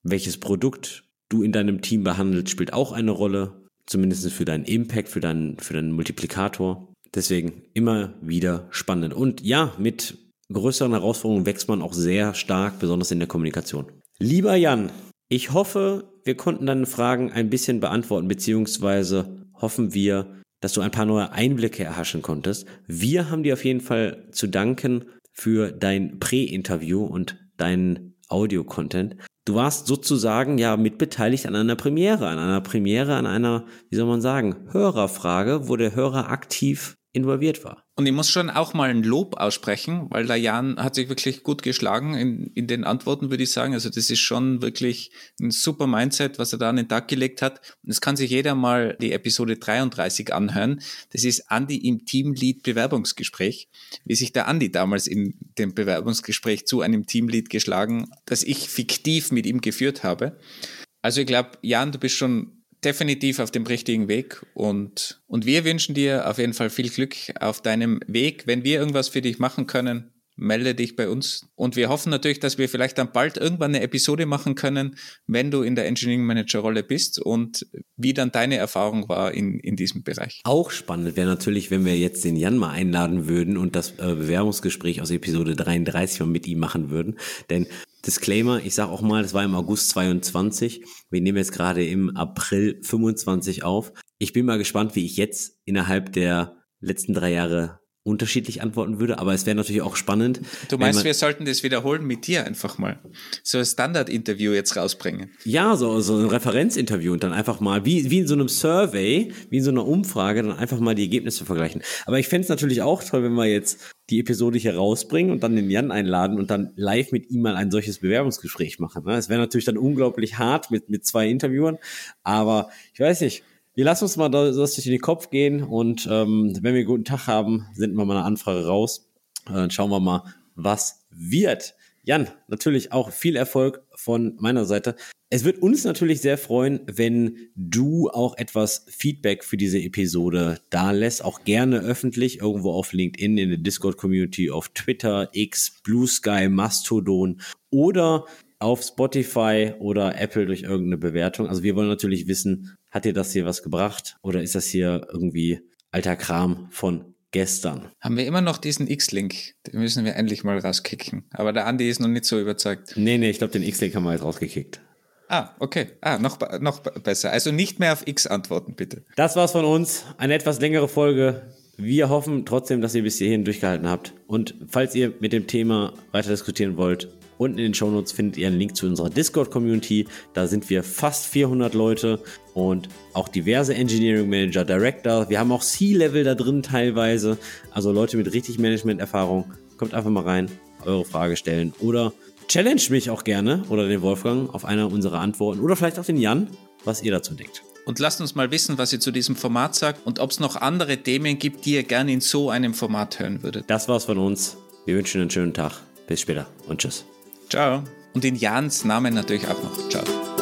welches Produkt du in deinem Team behandelst, spielt auch eine Rolle, zumindest für deinen Impact, für deinen, für deinen Multiplikator. Deswegen immer wieder spannend. Und ja, mit größeren Herausforderungen wächst man auch sehr stark, besonders in der Kommunikation. Lieber Jan, ich hoffe, wir konnten deine Fragen ein bisschen beantworten, beziehungsweise hoffen wir, dass du ein paar neue Einblicke erhaschen konntest. Wir haben dir auf jeden Fall zu danken für dein Prä-Interview und deinen Audio-Content. Du warst sozusagen ja mitbeteiligt an einer Premiere, an einer Premiere, an einer, wie soll man sagen, Hörerfrage, wo der Hörer aktiv involviert war. Und ich muss schon auch mal ein Lob aussprechen, weil der Jan hat sich wirklich gut geschlagen in, in den Antworten, würde ich sagen. Also das ist schon wirklich ein super Mindset, was er da an den Tag gelegt hat. Und es kann sich jeder mal die Episode dreiunddreißig anhören. Das ist Andi im Teamlead Bewerbungsgespräch. Wie sich der Andi damals in dem Bewerbungsgespräch zu einem Teamlead geschlagen, das ich fiktiv mit ihm geführt habe. Also ich glaube, Jan, du bist schon definitiv auf dem richtigen Weg und, und wir wünschen dir auf jeden Fall viel Glück auf deinem Weg. Wenn wir irgendwas für dich machen können, melde dich bei uns. Und wir hoffen natürlich, dass wir vielleicht dann bald irgendwann eine Episode machen können, wenn du in der Engineering Manager Rolle bist und wie dann deine Erfahrung war in, in diesem Bereich. Auch spannend wäre natürlich, wenn wir jetzt den Jan mal einladen würden und das äh, Bewerbungsgespräch aus Episode dreiunddreißig mal mit ihm machen würden. Denn Disclaimer, ich sage auch mal, das war im August zweiundzwanzig. Wir nehmen jetzt gerade im April fünfundzwanzig auf. Ich bin mal gespannt, wie ich jetzt innerhalb der letzten drei Jahre unterschiedlich antworten würde, aber es wäre natürlich auch spannend. Du meinst, wir sollten das wiederholen mit dir einfach mal? So ein Standard-Interview jetzt rausbringen? Ja, so, so ein Referenzinterview und dann einfach mal, wie, wie in so einem Survey, wie in so einer Umfrage, dann einfach mal die Ergebnisse vergleichen. Aber ich fände es natürlich auch toll, wenn wir jetzt die Episode hier rausbringen und dann den Jan einladen und dann live mit ihm mal ein solches Bewerbungsgespräch machen. Es wäre natürlich dann unglaublich hart mit, mit zwei Interviewern, aber ich weiß nicht, wir lassen uns mal das durch den Kopf gehen und ähm, wenn wir einen guten Tag haben, senden wir mal eine Anfrage raus. Äh, dann schauen wir mal, was wird. Jan, natürlich auch viel Erfolg von meiner Seite. Es wird uns natürlich sehr freuen, wenn du auch etwas Feedback für diese Episode da lässt. Auch gerne öffentlich, irgendwo auf LinkedIn, in der Discord-Community, auf Twitter, X, Blue Sky, Mastodon oder auf Spotify oder Apple durch irgendeine Bewertung. Also wir wollen natürlich wissen, hat dir das hier was gebracht oder ist das hier irgendwie alter Kram von gestern? Haben wir immer noch diesen X-Link? Den müssen wir endlich mal rauskicken. Aber der Andi ist noch nicht so überzeugt. Nee, nee, ich glaube, den X-Link haben wir jetzt rausgekickt. Ah, okay. Ah, noch, noch besser. Also nicht mehr auf X antworten, bitte. Das war's von uns. Eine etwas längere Folge. Wir hoffen trotzdem, dass ihr bis hierhin durchgehalten habt. Und falls ihr mit dem Thema weiter diskutieren wollt, unten in den Shownotes findet ihr einen Link zu unserer Discord-Community. Da sind wir fast vierhundert Leute und auch diverse Engineering Manager, Director. Wir haben auch C-Level da drin teilweise. Also Leute mit richtig Management-Erfahrung. Kommt einfach mal rein, eure Frage stellen oder challenge mich auch gerne oder den Wolfgang auf einer unserer Antworten oder vielleicht auch den Jan, was ihr dazu denkt. Und lasst uns mal wissen, was ihr zu diesem Format sagt und ob es noch andere Themen gibt, die ihr gerne in so einem Format hören würdet. Das war's von uns. Wir wünschen einen schönen Tag. Bis später und tschüss. Ciao. Und in Jans Namen natürlich auch noch. Ciao.